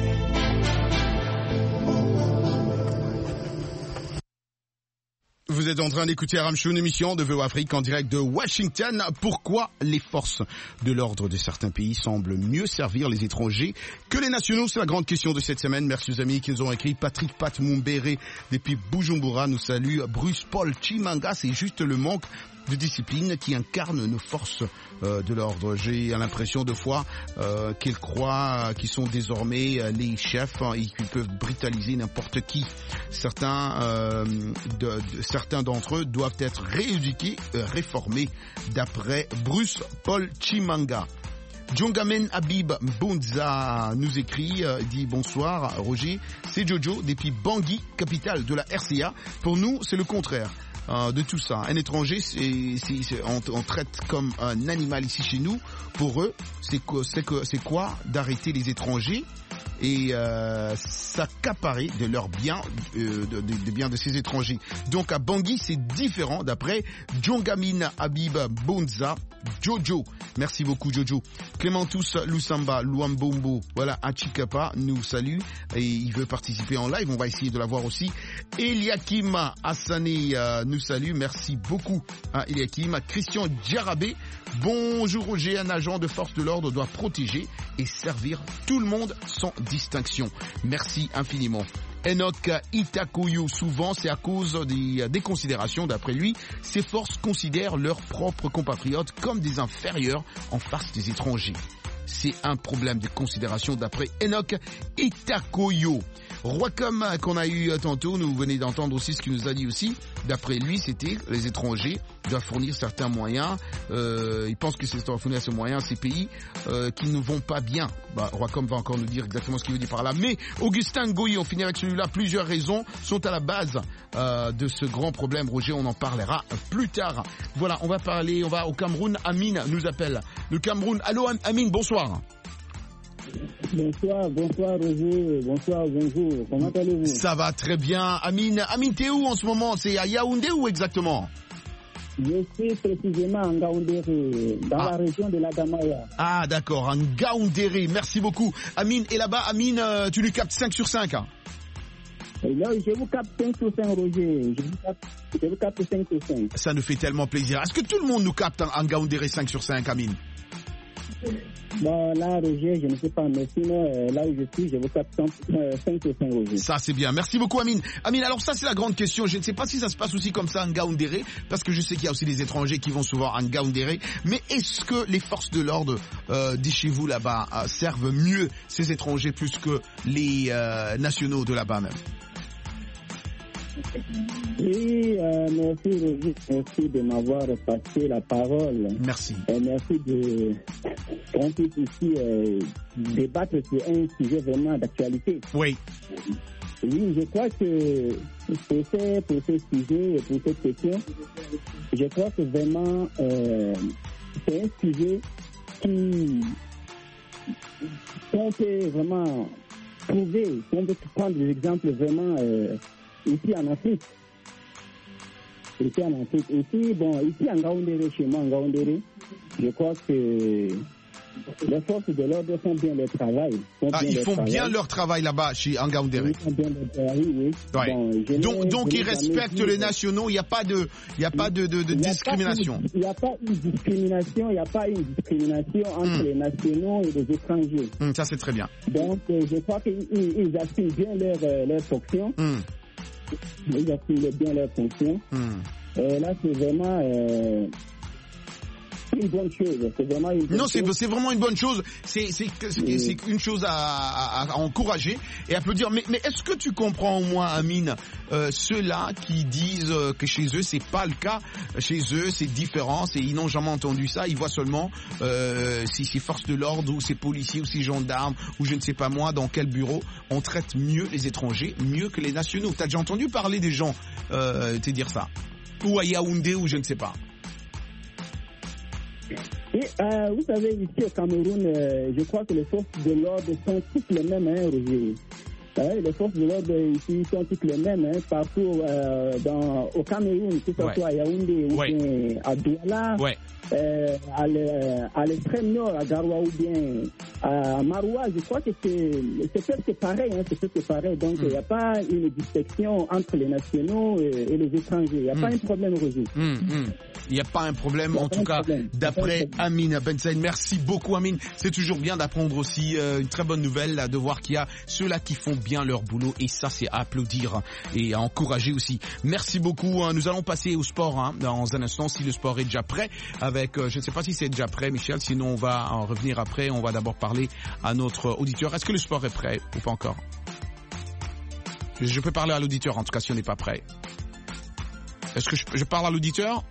G: Vous êtes en train d'écouter RM Show, une émission de VO Afrique en direct de Washington. Pourquoi les forces de l'ordre de certains pays semblent mieux servir les étrangers que les nationaux? C'est la grande question de cette semaine. Merci aux amis qui nous ont écrit. Patrick Pat Mumbere depuis Bujumbura nous salue. Bruce Paul Chimanga, c'est juste le manque de discipline qui incarne nos forces de l'ordre. J'ai l'impression de fois qu'ils croient qu'ils sont désormais les chefs et qu'ils peuvent brutaliser n'importe qui. Certains d'entre eux doivent être rééduqués, réformés, d'après Bruce Paul Chimanga. Djongamen Habib Bonza nous écrit, dit bonsoir Roger, c'est Jojo depuis Bangui, capitale de la RCA. Pour nous, c'est le contraire de tout ça. Un étranger, on traite comme un animal ici chez nous. Pour eux, c'est quoi d'arrêter les étrangers et s'accaparer de leurs biens, des biens de ces étrangers. Donc à Bangui, c'est différent d'après Djongamin Habib Bonza Jojo. Merci beaucoup Jojo. Clémentus Lusamba Luambombo, voilà, Achikapa nous salue et il veut participer en live. On va essayer de l'avoir aussi. Eliakim Hassani nous salue. Merci beaucoup à Eliakim. Christian Djarabé. Bonjour Roger, un agent de force de l'ordre doit protéger et servir tout le monde sans distinction. Merci infiniment. Enoch Itakuyu, souvent c'est à cause des considérations. D'après lui, ces forces considèrent leurs propres compatriotes comme des inférieurs en face des étrangers. C'est un problème de considération d'après Enoch Itakuyu. Roicom qu'on a eu tantôt, nous venez d'entendre aussi ce qu'il nous a dit aussi. D'après lui, c'était les étrangers doivent fournir certains moyens. Il pense que c'est doivent fournir ce moyen à ces pays qui ne vont pas bien. Roicom va encore nous dire exactement ce qu'il veut dire par là. Mais Augustin Goyi, on finit avec celui-là. Plusieurs raisons sont à la base de ce grand problème. Roger, on en parlera plus tard. Voilà, on va au Cameroun. Amine nous appelle. Le Cameroun. Allô Amine, bonsoir.
M: Bonsoir Roger, bonsoir, bonjour, comment allez-vous?
G: Ça va très bien. Amine, t'es où en ce moment? C'est à Yaoundé ou exactement?
M: Je suis précisément en Ngaoundéré, dans la région de la Gamaya.
G: Ah d'accord, en Ngaoundéré, merci beaucoup. Amine, et là-bas, Amine, tu lui captes 5 sur 5 hein?
M: Là, je vous capte 5 sur 5, Roger. Je vous capte 5 sur 5.
G: Ça nous fait tellement plaisir. Est-ce que tout le monde nous capte en Ngaoundéré 5 sur 5, Amine?
M: Bon, là, Roger, je ne sais pas, mais sinon, là où je suis, je vous capte 5 sur 5, Roger.
G: Ça, c'est bien. Merci beaucoup, Amine. Amine, alors ça, c'est la grande question. Je ne sais pas si ça se passe aussi comme ça en Ngaoundéré, parce que je sais qu'il y a aussi des étrangers qui vont souvent en Ngaoundéré. Mais est-ce que les forces de l'ordre, dit chez vous là-bas, servent mieux ces étrangers plus que les nationaux de là-bas même?
M: Oui, merci Roger, merci de m'avoir passé la parole.
G: Merci.
M: Merci qu'on puisse ici débattre sur un sujet vraiment d'actualité.
G: Oui.
M: Oui, je crois que pour ce sujet et pour cette question, je crois que vraiment c'est un sujet qu'on peut vraiment trouver, qu'on peut prendre des exemples vraiment ici en Afrique. Ici en Ngaoundéré, chez moi, en Ngaoundéré, je crois que les forces de l'ordre font bien leur travail.
G: Ils font bien leur travail là-bas, chez Ngaoundéré.
M: Ils font bien leur travail, oui.
G: Ouais.
M: Bon,
G: donc ils respectent les nationaux, il n'y a pas de discrimination.
M: Il n'y a pas une discrimination entre les nationaux et les étrangers.
G: Ça, c'est très bien.
M: Donc, je crois qu'ils assument bien leur fonction. Ils assument bien leur fonction. Là, c'est vraiment une bonne chose. C'est vraiment une bonne chose.
G: C'est une chose à encourager et applaudir. Mais est-ce que tu comprends au moins, Amine, ceux-là qui disent que chez eux c'est pas le cas, chez eux c'est différent, ils n'ont jamais entendu ça, ils voient seulement si c'est forces de l'ordre ou c'est policiers ou c'est gendarmes ou je ne sais pas moi dans quel bureau on traite mieux les étrangers, mieux que les nationaux. T'as déjà entendu parler des gens te dire ça? Ou à Yaoundé ou je ne sais pas.
M: Et, vous savez, ici au Cameroun, je crois que les forces de l'ordre sont toutes les mêmes, hein, Roger. Les forces de l'ordre ici sont toutes les mêmes, hein, partout au Cameroun, que ce soit à Yaoundé ou bien à Douala, à l'extrême nord, à Garoua ou bien à Maroua. Je crois que c'est presque pareil, hein, c'est presque pareil. Donc il n'y a pas une distinction entre les nationaux et les étrangers. Il n'y a pas un problème, Roger.
G: Il n'y a pas un problème, en tout cas, d'après Amine Ben Saïd. Merci beaucoup, Amine. C'est toujours bien d'apprendre aussi une très bonne nouvelle, là, de voir qu'il y a ceux-là qui font bien leur boulot. Et ça, c'est à applaudir et à encourager aussi. Merci beaucoup. Nous allons passer au sport dans un instant, si le sport est déjà prêt. Avec, je ne sais pas si c'est déjà prêt, Michel. Sinon, on va en revenir après. On va d'abord parler à notre auditeur. Est-ce que le sport est prêt ou pas encore? Je peux parler à l'auditeur, en tout cas, si on n'est pas prêt. Est-ce que je parle à l'auditeur?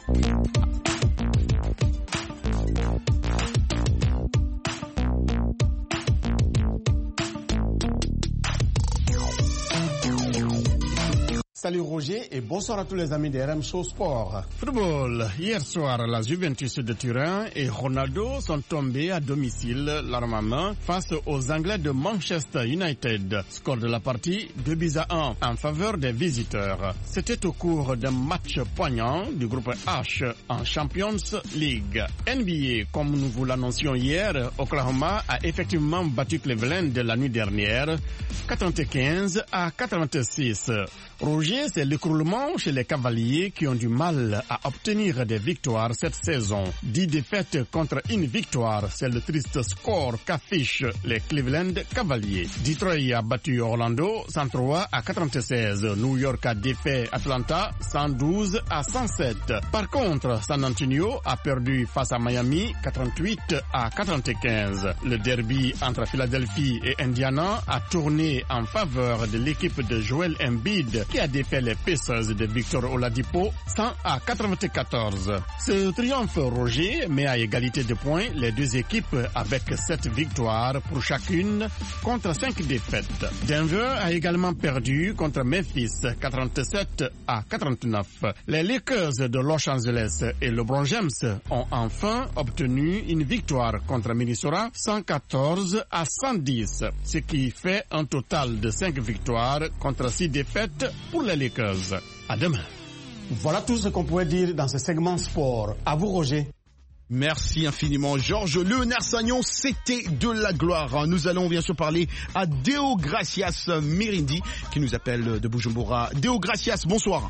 S: Salut Roger et bonsoir à tous les amis de RM Show Sport.
T: Football. Hier soir, la Juventus de Turin et Ronaldo sont tombés à domicile, l'arme à main, face aux Anglais de Manchester United. Score de la partie 2-1 en faveur des visiteurs. C'était au cours d'un match poignant du groupe H en Champions League. NBA, comme nous vous l'annoncions hier, Oklahoma a effectivement battu Cleveland la nuit dernière, 95-86. Roger, Roger, c'est l'écroulement chez les Cavaliers qui ont du mal à obtenir des victoires cette saison. 10 défaites contre une victoire, c'est le triste score qu'affichent les Cleveland Cavaliers. Detroit a battu Orlando 103-96. New York a défait Atlanta 112-107. Par contre, San Antonio a perdu face à Miami 88-95. Le derby entre Philadelphie et Indiana a tourné en faveur de l'équipe de Joel Embiid qui a défait les Pacers de Victor Oladipo 100-94. Ce triomphe, Roger, met à égalité de points les deux équipes avec 7 victoires pour chacune contre 5 défaites. Denver a également perdu contre Memphis 87-49. Les Lakers de Los Angeles et LeBron James ont enfin obtenu une victoire contre Minnesota 114-110, ce qui fait un total de 5 victoires contre 6 défaites pour les Lakers. À demain.
S: Voilà tout ce qu'on pouvait dire dans ce segment sport. À vous, Roger.
G: Merci infiniment, Georges. Léonard Sagnon, c'était de la gloire. Nous allons bien sûr parler à Deo Gracias Mirindi, qui nous appelle de Bujumbura. Deo Gracias, bonsoir.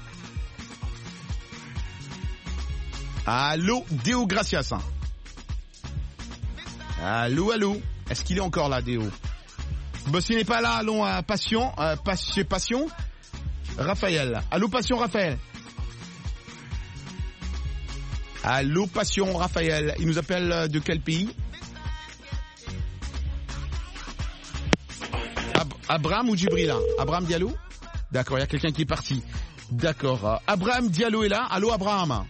G: Allô, Deo Gracias. Allô, allô. Est-ce qu'il est encore là, Deo? S'il n'est pas là, allons à Passion. Passion. Raphaël. Allô, Passion, Raphaël. Allô, Passion, Raphaël. Il nous appelle de quel pays? Abraham ou Djibrila? Abraham Diallo? D'accord, il y a quelqu'un qui est parti. D'accord. Abraham Diallo est là. Allô, Abraham.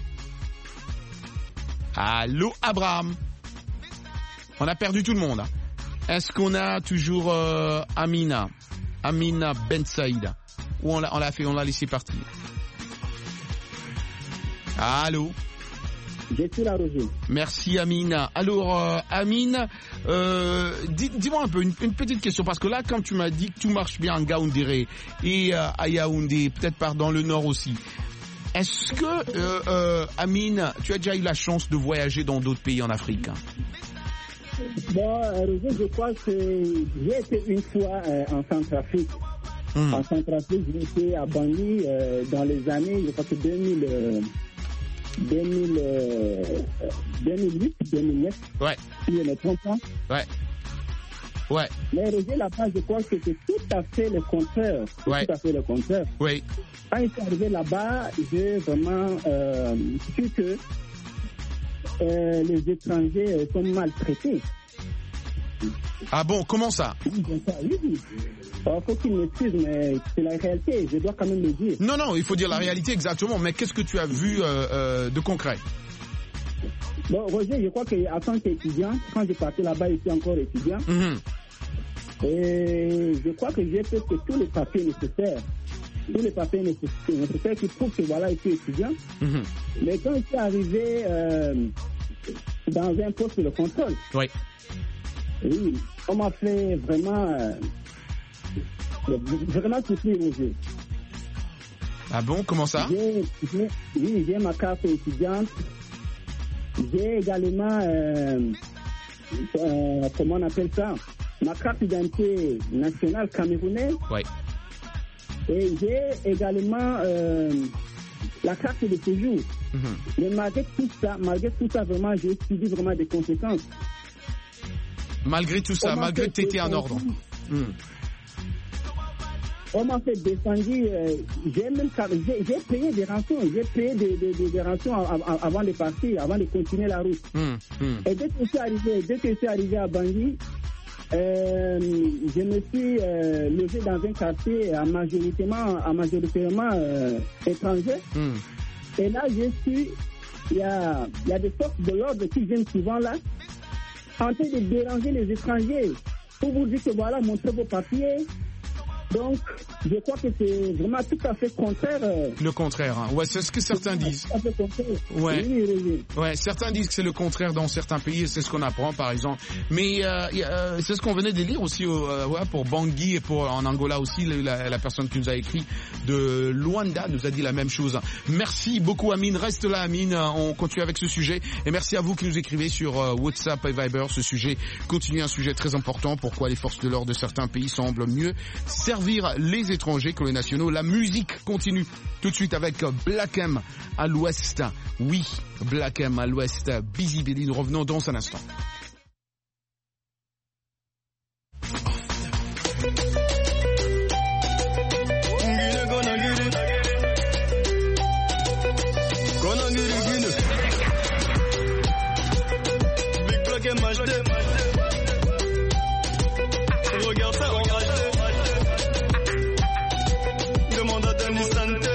G: Allô, Abraham. On a perdu tout le monde. Est-ce qu'on a toujours Amina Ben Saïd? Ou on l'a laissé partir? Allô?
L: Je suis là, Roger.
G: Merci, Amina. Alors, Amine, dis-moi un peu, une petite question, parce que là, quand tu m'as dit que tout marche bien en Gaoundéré et à Yaoundé, peut-être dans le nord aussi, est-ce que, Amine, tu as déjà eu la chance de voyager dans d'autres pays en Afrique?
L: Bon, Roger, je crois que j'ai été une fois en Centrafrique. En Centrafrique, j'ai été à Bangui dans les années, je crois que 2008, 2009.
G: Ouais.
L: Si je ne me trompe pas.
G: Ouais.
L: Mais Roger, là-bas, je crois que c'était tout à fait le contraire.
G: Ouais.
L: Tout à fait le contraire.
G: Oui.
L: Quand je suis arrivé là-bas, j'ai vraiment su que les étrangers sont maltraités.
G: Ah bon, comment ça?
L: Oui. Faut qu'ils m'excusent, mais c'est la réalité, je dois quand même le dire.
G: Non, il faut dire la réalité exactement, mais qu'est-ce que tu as vu de concret?
L: Bon, Roger, je crois qu'en tant qu'étudiant, quand j'ai parti là-bas, j'étais encore étudiant. Et je crois que j'ai fait tous les papiers nécessaires. Tous les papiers nécessaires qui prouvent que voilà, je suis étudiant. Mais quand je suis arrivé dans un poste de contrôle, oui, on m'a fait vraiment souffrir, Roger.
G: Ah bon, comment ça?
L: J'ai ma carte étudiante. J'ai également, comment on appelle ça, ma carte d'identité nationale camerounaise.
G: Oui.
L: Et j'ai également la carte de séjour. Mais malgré tout ça, vraiment, j'ai subi vraiment des conséquences.
G: Malgré tout ça, malgré que tu étais en ordre.
L: On m'a fait descendre, j'ai payé des rançons, des rançons avant de partir, avant de continuer la route. Et dès que je suis arrivé à Bangui, je me suis logé dans un quartier à majoritairement étranger. Et là, il y a des forces de l'ordre qui viennent souvent là, en train de déranger les étrangers pour vous dire que voilà, montrez vos papiers. Donc, je crois que c'est vraiment tout à fait contraire.
G: Le contraire, hein. Ouais, c'est ce que certains disent.
L: Tout à fait contraire.
G: Ouais.
L: Oui.
G: Ouais, certains disent que c'est le contraire dans certains pays, c'est ce qu'on apprend par exemple. Mais c'est ce qu'on venait de lire aussi pour Bangui et en Angola aussi, la personne qui nous a écrit de Luanda nous a dit la même chose. Merci beaucoup, Amine. Reste là, Amine. On continue avec ce sujet. Et merci à vous qui nous écrivez sur WhatsApp et Viber. Ce sujet continue, un sujet très important. Pourquoi les forces de l'ordre de certains pays semblent mieux servir servir les étrangers que les nationaux. La musique continue tout de suite avec Black M à l'ouest. Oui, Black M à l'ouest. Busy Billy, nous revenons dans un instant.
U: Regarde ça en HD. Demande à Denis Santé.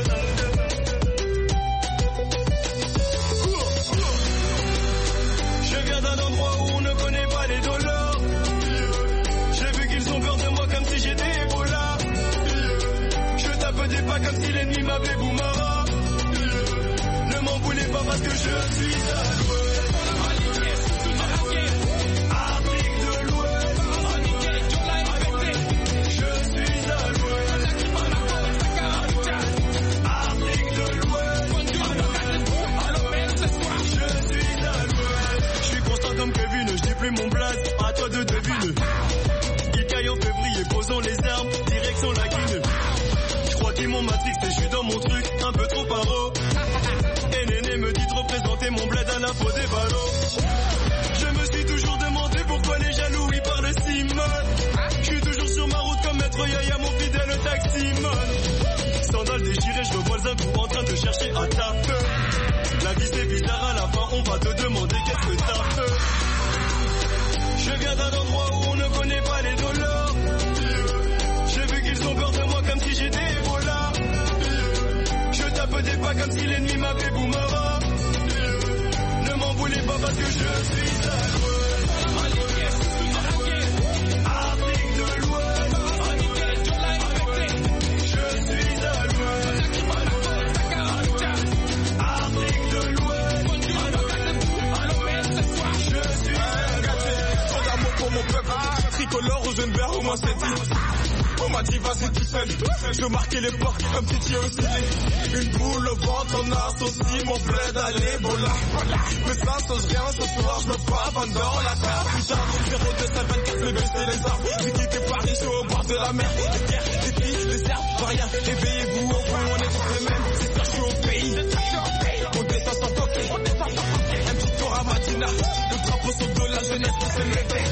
U: Je viens d'un endroit où on ne connaît pas les dollars. J'ai vu qu'ils ont peur de moi comme si j'étais Ebola. Je tape des pas comme si l'ennemi m'appelait Boumara. Ne m'en voulez pas parce que je suis à l'ouest. Plus mon blaze, à toi de deviner. Il caille en février, posons les armes, direction la Guinée. Je crois qu'ils m'ont matrixé, je suis dans mon truc, un peu trop paro. Et Néné me dit de représenter mon bled à l'info des ballots. Je me suis toujours demandé pourquoi les jaloux ils parlent si mal. Je suis toujours sur ma route comme Maître Yaya, mon fidèle taximan. Sandales déchirées, je revois le zinc en train de chercher à taper. La vie c'est bizarre, à la fin on va te demander qu'est-ce que ça fait. Je viens d'un endroit où on ne connaît pas les dollars. J'ai vu qu'ils ont peur de moi comme si j'étais Ebola. Je tape des pas comme si l'ennemi m'appelait Boumara. Ne m'en voulez pas parce que je suis à l'ouest. Afrique de l'Ouest. Je suis à l'ouest. Afrique de l'Ouest. Je suis à l'ouest. Pour mon peuple, tricolore aux jeunes verts, au moins c'est dit. On m'a dit vas-y tout seul, je marquais les portes comme si tu aussi. Une boule au ventre, on associe mon bled à l'Ebola. Mais ça change rien, ce soir je me pas vendre dans la terre. Putain, 0224, me baisser les armes. J'ai quitté Paris, je suis au bord de la mer. Les terres, les filles, les herbes, pas rien. Éveillez-vous, au fond, on est tous les mêmes. C'est ça, je suis au pays. On descend sans coquille. Un petit tour à Madina. Le drapeau sur de la jeunesse, c'est le mec.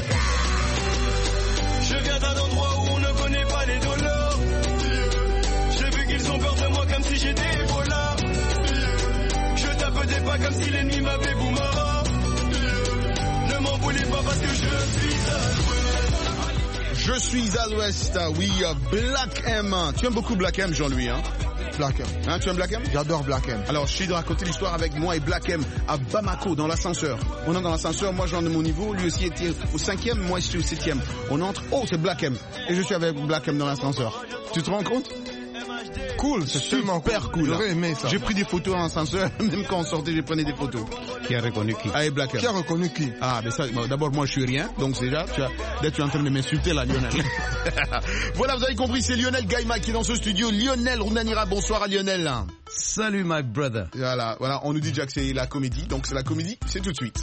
U: Je viens d'un endroit où on ne connaît pas les dollars. J'ai vu qu'ils ont peur de moi comme si j'étais Ebola. Je tape des pas comme si l'ennemi m'appelait Boumara. Ne m'en voulez pas parce que je suis à l'ouest.
G: Je suis à l'ouest, oui, Black M. Tu aimes beaucoup Black M, Jean-Louis, hein?
I: Black M.
G: Hein, tu aimes Black M?
I: J'adore Black M.
G: Alors, je suis de raconter l'histoire avec moi et Black M à Bamako, dans l'ascenseur. On entre dans l'ascenseur, moi je rentre de mon niveau, lui aussi était au 5e, moi je suis au 7e. On entre, oh c'est Black M. Et je suis avec Black M dans l'ascenseur. Tu te rends compte?
I: Cool, c'est tellement
G: cool.
I: J'aurais aimé ça.
G: J'ai pris des photos en ascenseur, même quand on sortait, j'ai pris des photos.
S: Qui a reconnu qui?
G: Ah, et Black M.
I: Qui a reconnu qui?
G: Ah, mais ça, bon, d'abord, moi, je suis rien. Donc, c'est déjà, tu es en train de m'insulter, là, Lionel. Voilà, vous avez compris, c'est Lionel Gaïma qui est dans ce studio. Lionel Rounanira, bonsoir à Lionel.
S: Salut, my brother.
G: Voilà, on nous dit déjà que c'est la comédie. Donc, c'est la comédie, c'est tout de suite.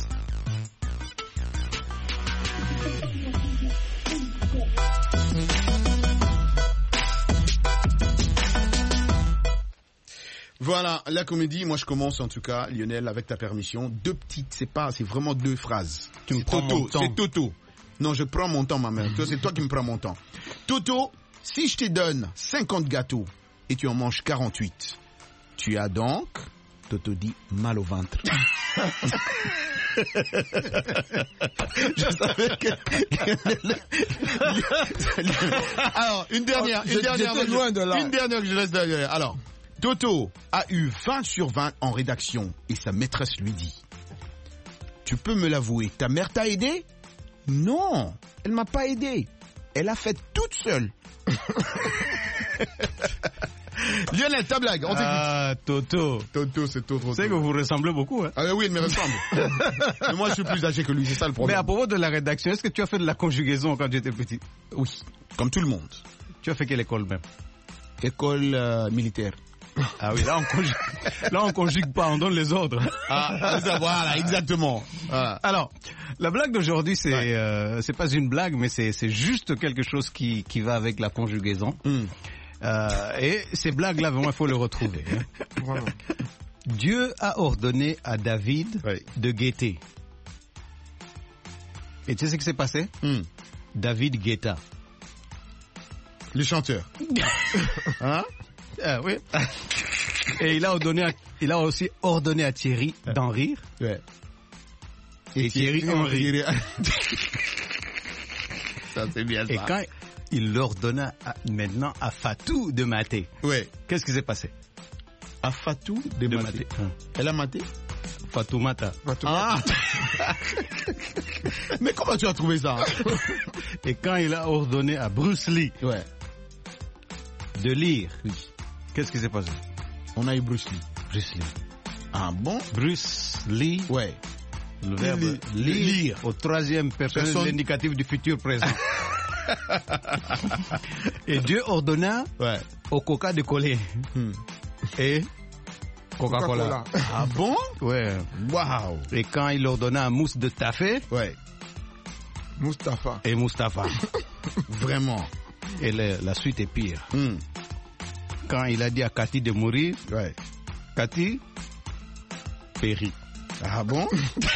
G: Voilà, la comédie, moi je commence en tout cas, Lionel, avec ta permission. Deux petites, c'est vraiment deux phrases.
S: Tu me prends mon temps.
G: C'est Toto. Non, je prends mon temps, ma mère. C'est toi qui me prends mon temps. Toto, si je te donne 50 gâteaux et tu en manges 48, tu as donc, Toto dit, mal au ventre. Je savais que... Alors, une dernière que je laisse derrière. Alors, Toto a eu 20 sur 20 en rédaction et sa maîtresse lui dit: tu peux me l'avouer, ta mère t'a aidé? Non, elle m'a pas aidé. Elle a fait toute seule. Lionel, ta blague, on t'écoute.
S: Ah, Toto.
G: Toto, c'est Toto.
S: C'est que vous ressemblez beaucoup, hein?
G: Ah oui, il me ressemble. Mais moi, je suis plus âgé que lui, c'est ça le problème.
S: Mais à propos de la rédaction, est-ce que tu as fait de la conjugaison quand tu étais petit?
G: Oui, comme tout le monde.
S: Tu as fait quelle école même?
G: École militaire.
S: Ah oui, là on conjugue pas, on donne les ordres.
G: Ah, ça, voilà, exactement.
S: Ah. Alors,
B: La blague d'aujourd'hui, c'est pas une blague, mais c'est juste quelque chose qui va avec la conjugaison. Et ces blagues-là, vraiment, il faut les retrouver. Hein.
I: Voilà.
B: Dieu a ordonné à David de guetter. Et tu sais ce qui s'est passé? David guetta.
G: Le chanteur.
B: Hein? Ah, oui. Et il a aussi ordonné à Thierry d'en rire.
G: Ouais.
B: Et Thierry en rit.
G: Ça, c'est bien ça.
B: Et quand il l'ordonna maintenant à Fatou de mater.
G: Ouais.
B: Qu'est-ce qui s'est passé?
G: À Fatou de mater. Elle a maté?
B: Fatoumata.
G: Ah. Mais comment tu as trouvé ça?
B: Et quand il a ordonné à Bruce Lee de lire, qu'est-ce qui s'est passé?
G: On a eu Bruce Lee.
B: Bruce Lee.
G: Ah bon?
B: Bruce Lee.
G: Ouais.
B: Le verbe lire au troisième personne de l'indicatif du futur présent. Et Dieu ordonna au Coca de coller. Et Coca-Cola.
G: Ah bon?
B: Ouais.
G: Waouh.
B: Et quand il ordonna à Mousse de taffer.
G: Ouais.
I: Mustapha.
B: Et Mustapha.
G: Vraiment.
B: Et la suite est pire. Quand il a dit à Cathy de mourir.
G: Ouais.
B: Cathy périt.
G: Ah bon?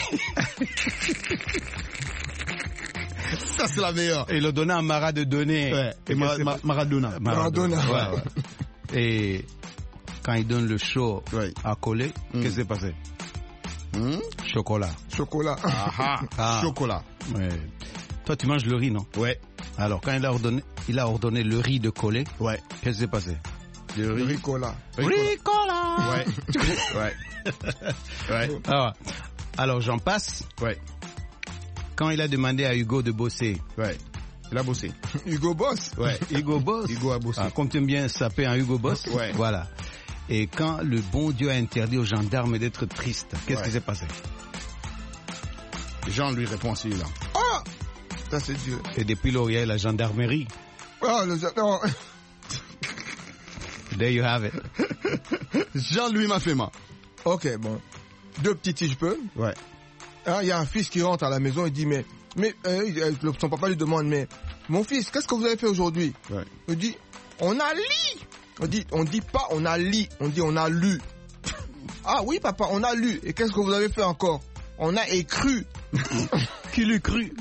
G: Ça, c'est la meilleure.
B: Et il a donné à Mara de donner.
G: Ouais. Et Maradona.
B: Ouais. Et quand il donne le show à coller, qu'est-ce qui s'est passé? Chocolat.
I: Chocolat.
G: Chocolat.
B: Ouais. Toi, tu manges le riz, non?
G: Ouais.
B: Alors, quand il a ordonné le riz de coller, qu'est-ce qui s'est passé?
I: Le ricola.
B: Ricola.
G: Ouais. Ouais.
B: Alors, j'en passe.
G: Ouais.
B: Quand il a demandé à Hugo de bosser.
G: Ouais. Il a bossé.
I: Hugo bosse.
B: Ouais. Hugo bosse.
G: Hugo a bossé.
B: Comme tu aimes bien saper un Hugo bosse.
G: Ouais.
B: Voilà. Et quand le bon Dieu a interdit aux gendarmes d'être tristes, qu'est-ce qui s'est passé?
G: Jean lui répond celui-là.
I: Ah! Ça, c'est Dieu.
B: Et depuis là, il y a la gendarmerie.
I: Ah, non.
B: There you have it.
G: Jean lui m'a fait mal.
I: Ok, bon. Deux petits si je peux.
G: Ouais.
I: Il y a un fils qui rentre à la maison et dit, mais son papa lui demande, mais mon fils, qu'est-ce que vous avez fait aujourd'hui?
G: Ouais.
I: Il dit, on a lu. On dit pas on a lu, on dit on a lu. Ah oui papa, on a lu. Et qu'est-ce que vous avez fait encore? On a écru.
B: Qui l'eût cru?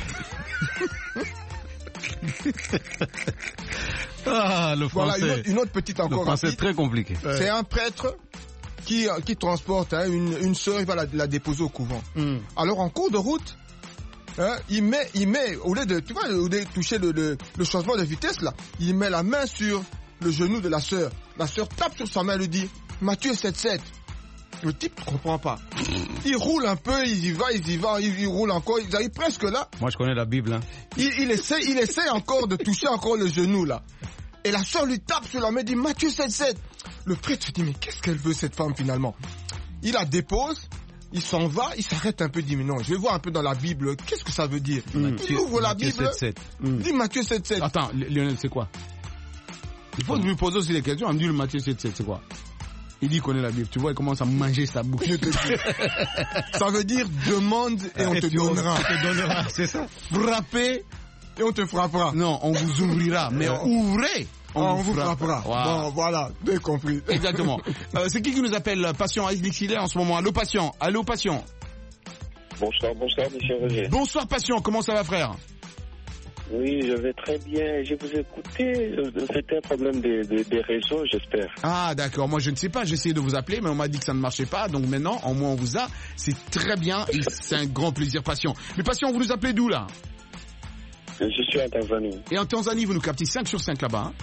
B: Le français.
I: Voilà, une autre petite encore.
B: Le français est très compliqué.
I: C'est un prêtre qui transporte une sœur, il va la déposer au couvent. Alors en cours de route, il met au lieu de toucher le changement de vitesse là, il met la main sur le genou de la sœur. La sœur tape sur sa main et lui dit Matthieu 7,7. Le type ne comprend pas. Il roule un peu, il y va, il roule encore, ils arrivent presque là.
B: Moi je connais la Bible. Hein.
I: Il essaie encore de toucher encore le genou là. Et la sœur lui tape sur la main et dit Matthieu 7,7. Le prêtre se dit mais qu'est-ce qu'elle veut cette femme finalement? Il la dépose, il s'en va, il s'arrête un peu, il dit mais non, je vais voir un peu dans la Bible, qu'est-ce que ça veut dire? Il ouvre la Bible,
B: 7,7.
I: Il dit Matthieu 7,7.
G: Attends, Lionel, c'est quoi? Il faut lui poser aussi les questions, on me dit le Matthieu 7,7, c'est quoi? Il dit qu'il connaît la Bible, tu vois, il commence à manger sa bouche.
I: Ça veut dire demande et on te donnera.
B: On te donnera, c'est ça.
I: Frapper et on te frappera.
G: Non, on vous ouvrira, mais ouvrez.
I: On vous frappera.
G: Wow.
I: Bon, voilà, bien compris.
G: Exactement. C'est qui nous appelle? Patient Alexis en ce moment. Allô, patient. Allô, patient.
V: Bonsoir, monsieur Roger.
G: Bonsoir, patient. Comment ça va, frère?
V: Oui, je vais très bien. Je vous écoutais. C'était un problème des réseaux, j'espère.
G: Ah, d'accord. Moi, je ne sais pas. J'ai essayé de vous appeler, mais on m'a dit que ça ne marchait pas. Donc maintenant, au moins, on vous a. C'est très bien et c'est un grand plaisir, patient. Mais patient, vous nous appelez d'où, là?
V: Je suis en Tanzanie.
G: Et en Tanzanie, vous nous captez 5 sur 5 là-bas, hein?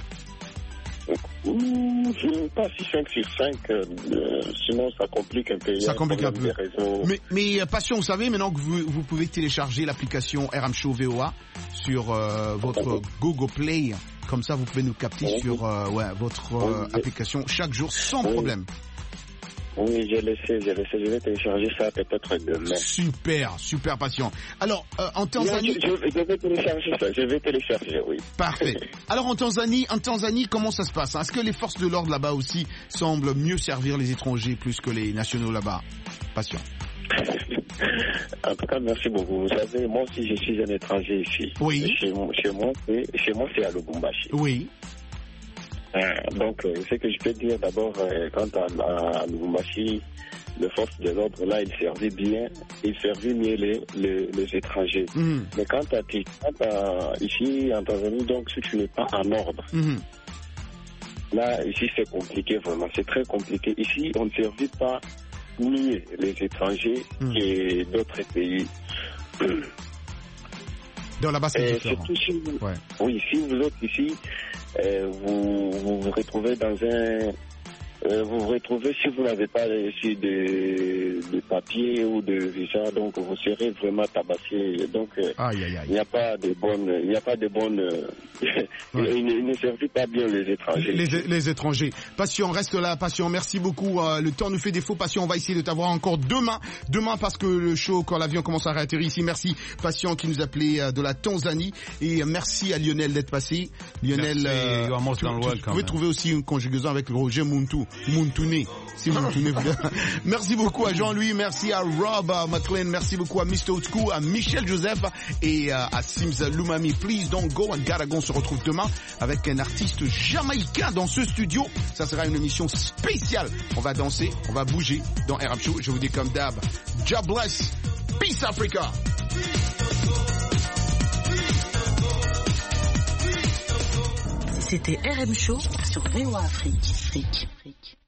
V: Pas si 5 sur 5, sinon ça complique un peu.
G: Ça complique un peu. Mais patient, vous savez maintenant que vous pouvez télécharger l'application RM Show VOA sur votre Google Play. Comme ça, vous pouvez nous capter sur votre application chaque jour sans problème.
V: Oui, je le sais. Je vais télécharger ça peut-être demain.
G: Super patient. Alors, en Tanzanie...
V: Je vais télécharger ça, oui.
G: Parfait. Alors, en Tanzanie, comment ça se passe? Est-ce que les forces de l'ordre là-bas aussi semblent mieux servir les étrangers plus que les nationaux là-bas? Patient.
V: En tout cas, merci beaucoup. Vous savez, moi aussi, je suis un étranger ici.
G: Oui.
V: Chez moi, c'est à Lubumbashi.
G: Oui.
V: Donc, ce que je peux dire d'abord, quant à Lubumbashi, les forces de l'ordre, là, ils servaient mieux les étrangers. Mais quand ici, en Tanzanie, donc, si tu n'es pas en ordre, là, ici, c'est compliqué, vraiment. C'est très compliqué. Ici, on ne servit pas mieux les étrangers que d'autres pays.
G: Dans la base, c'est différent.
V: Oui, si vous êtes ici, vous vous retrouvez dans un... vous vous retrouvez, si vous n'avez pas reçu de papier ou de visa, donc vous serez vraiment tabassé. Donc, il n'y a pas de bonne, il ne servit pas bien les étrangers.
G: Les étrangers. Passion, reste là, Passion. Merci beaucoup. Le temps nous fait défaut, Passion. On va essayer de t'avoir encore demain. Demain, parce que le show, quand l'avion commence à réatterrir ici. Merci, Passion, qui nous appelait de la Tanzanie. Et merci à Lionel d'être passé. Lionel, vous pouvez trouver aussi une conjugaison avec Roger Muntu. Muntune, si Muntune vous Merci beaucoup à Jean-Louis, merci à Rob McLean, merci beaucoup à Mr. Outskou, à Michel Joseph et à Sims Lumami. Please don't go, and Garagon se retrouve demain avec un artiste jamaïcain dans ce studio. Ça sera une émission spéciale. On va danser, on va bouger dans RM Show. Je vous dis comme d'hab, God bless, peace Africa.
A: C'était RM Show sur VOA Afrique.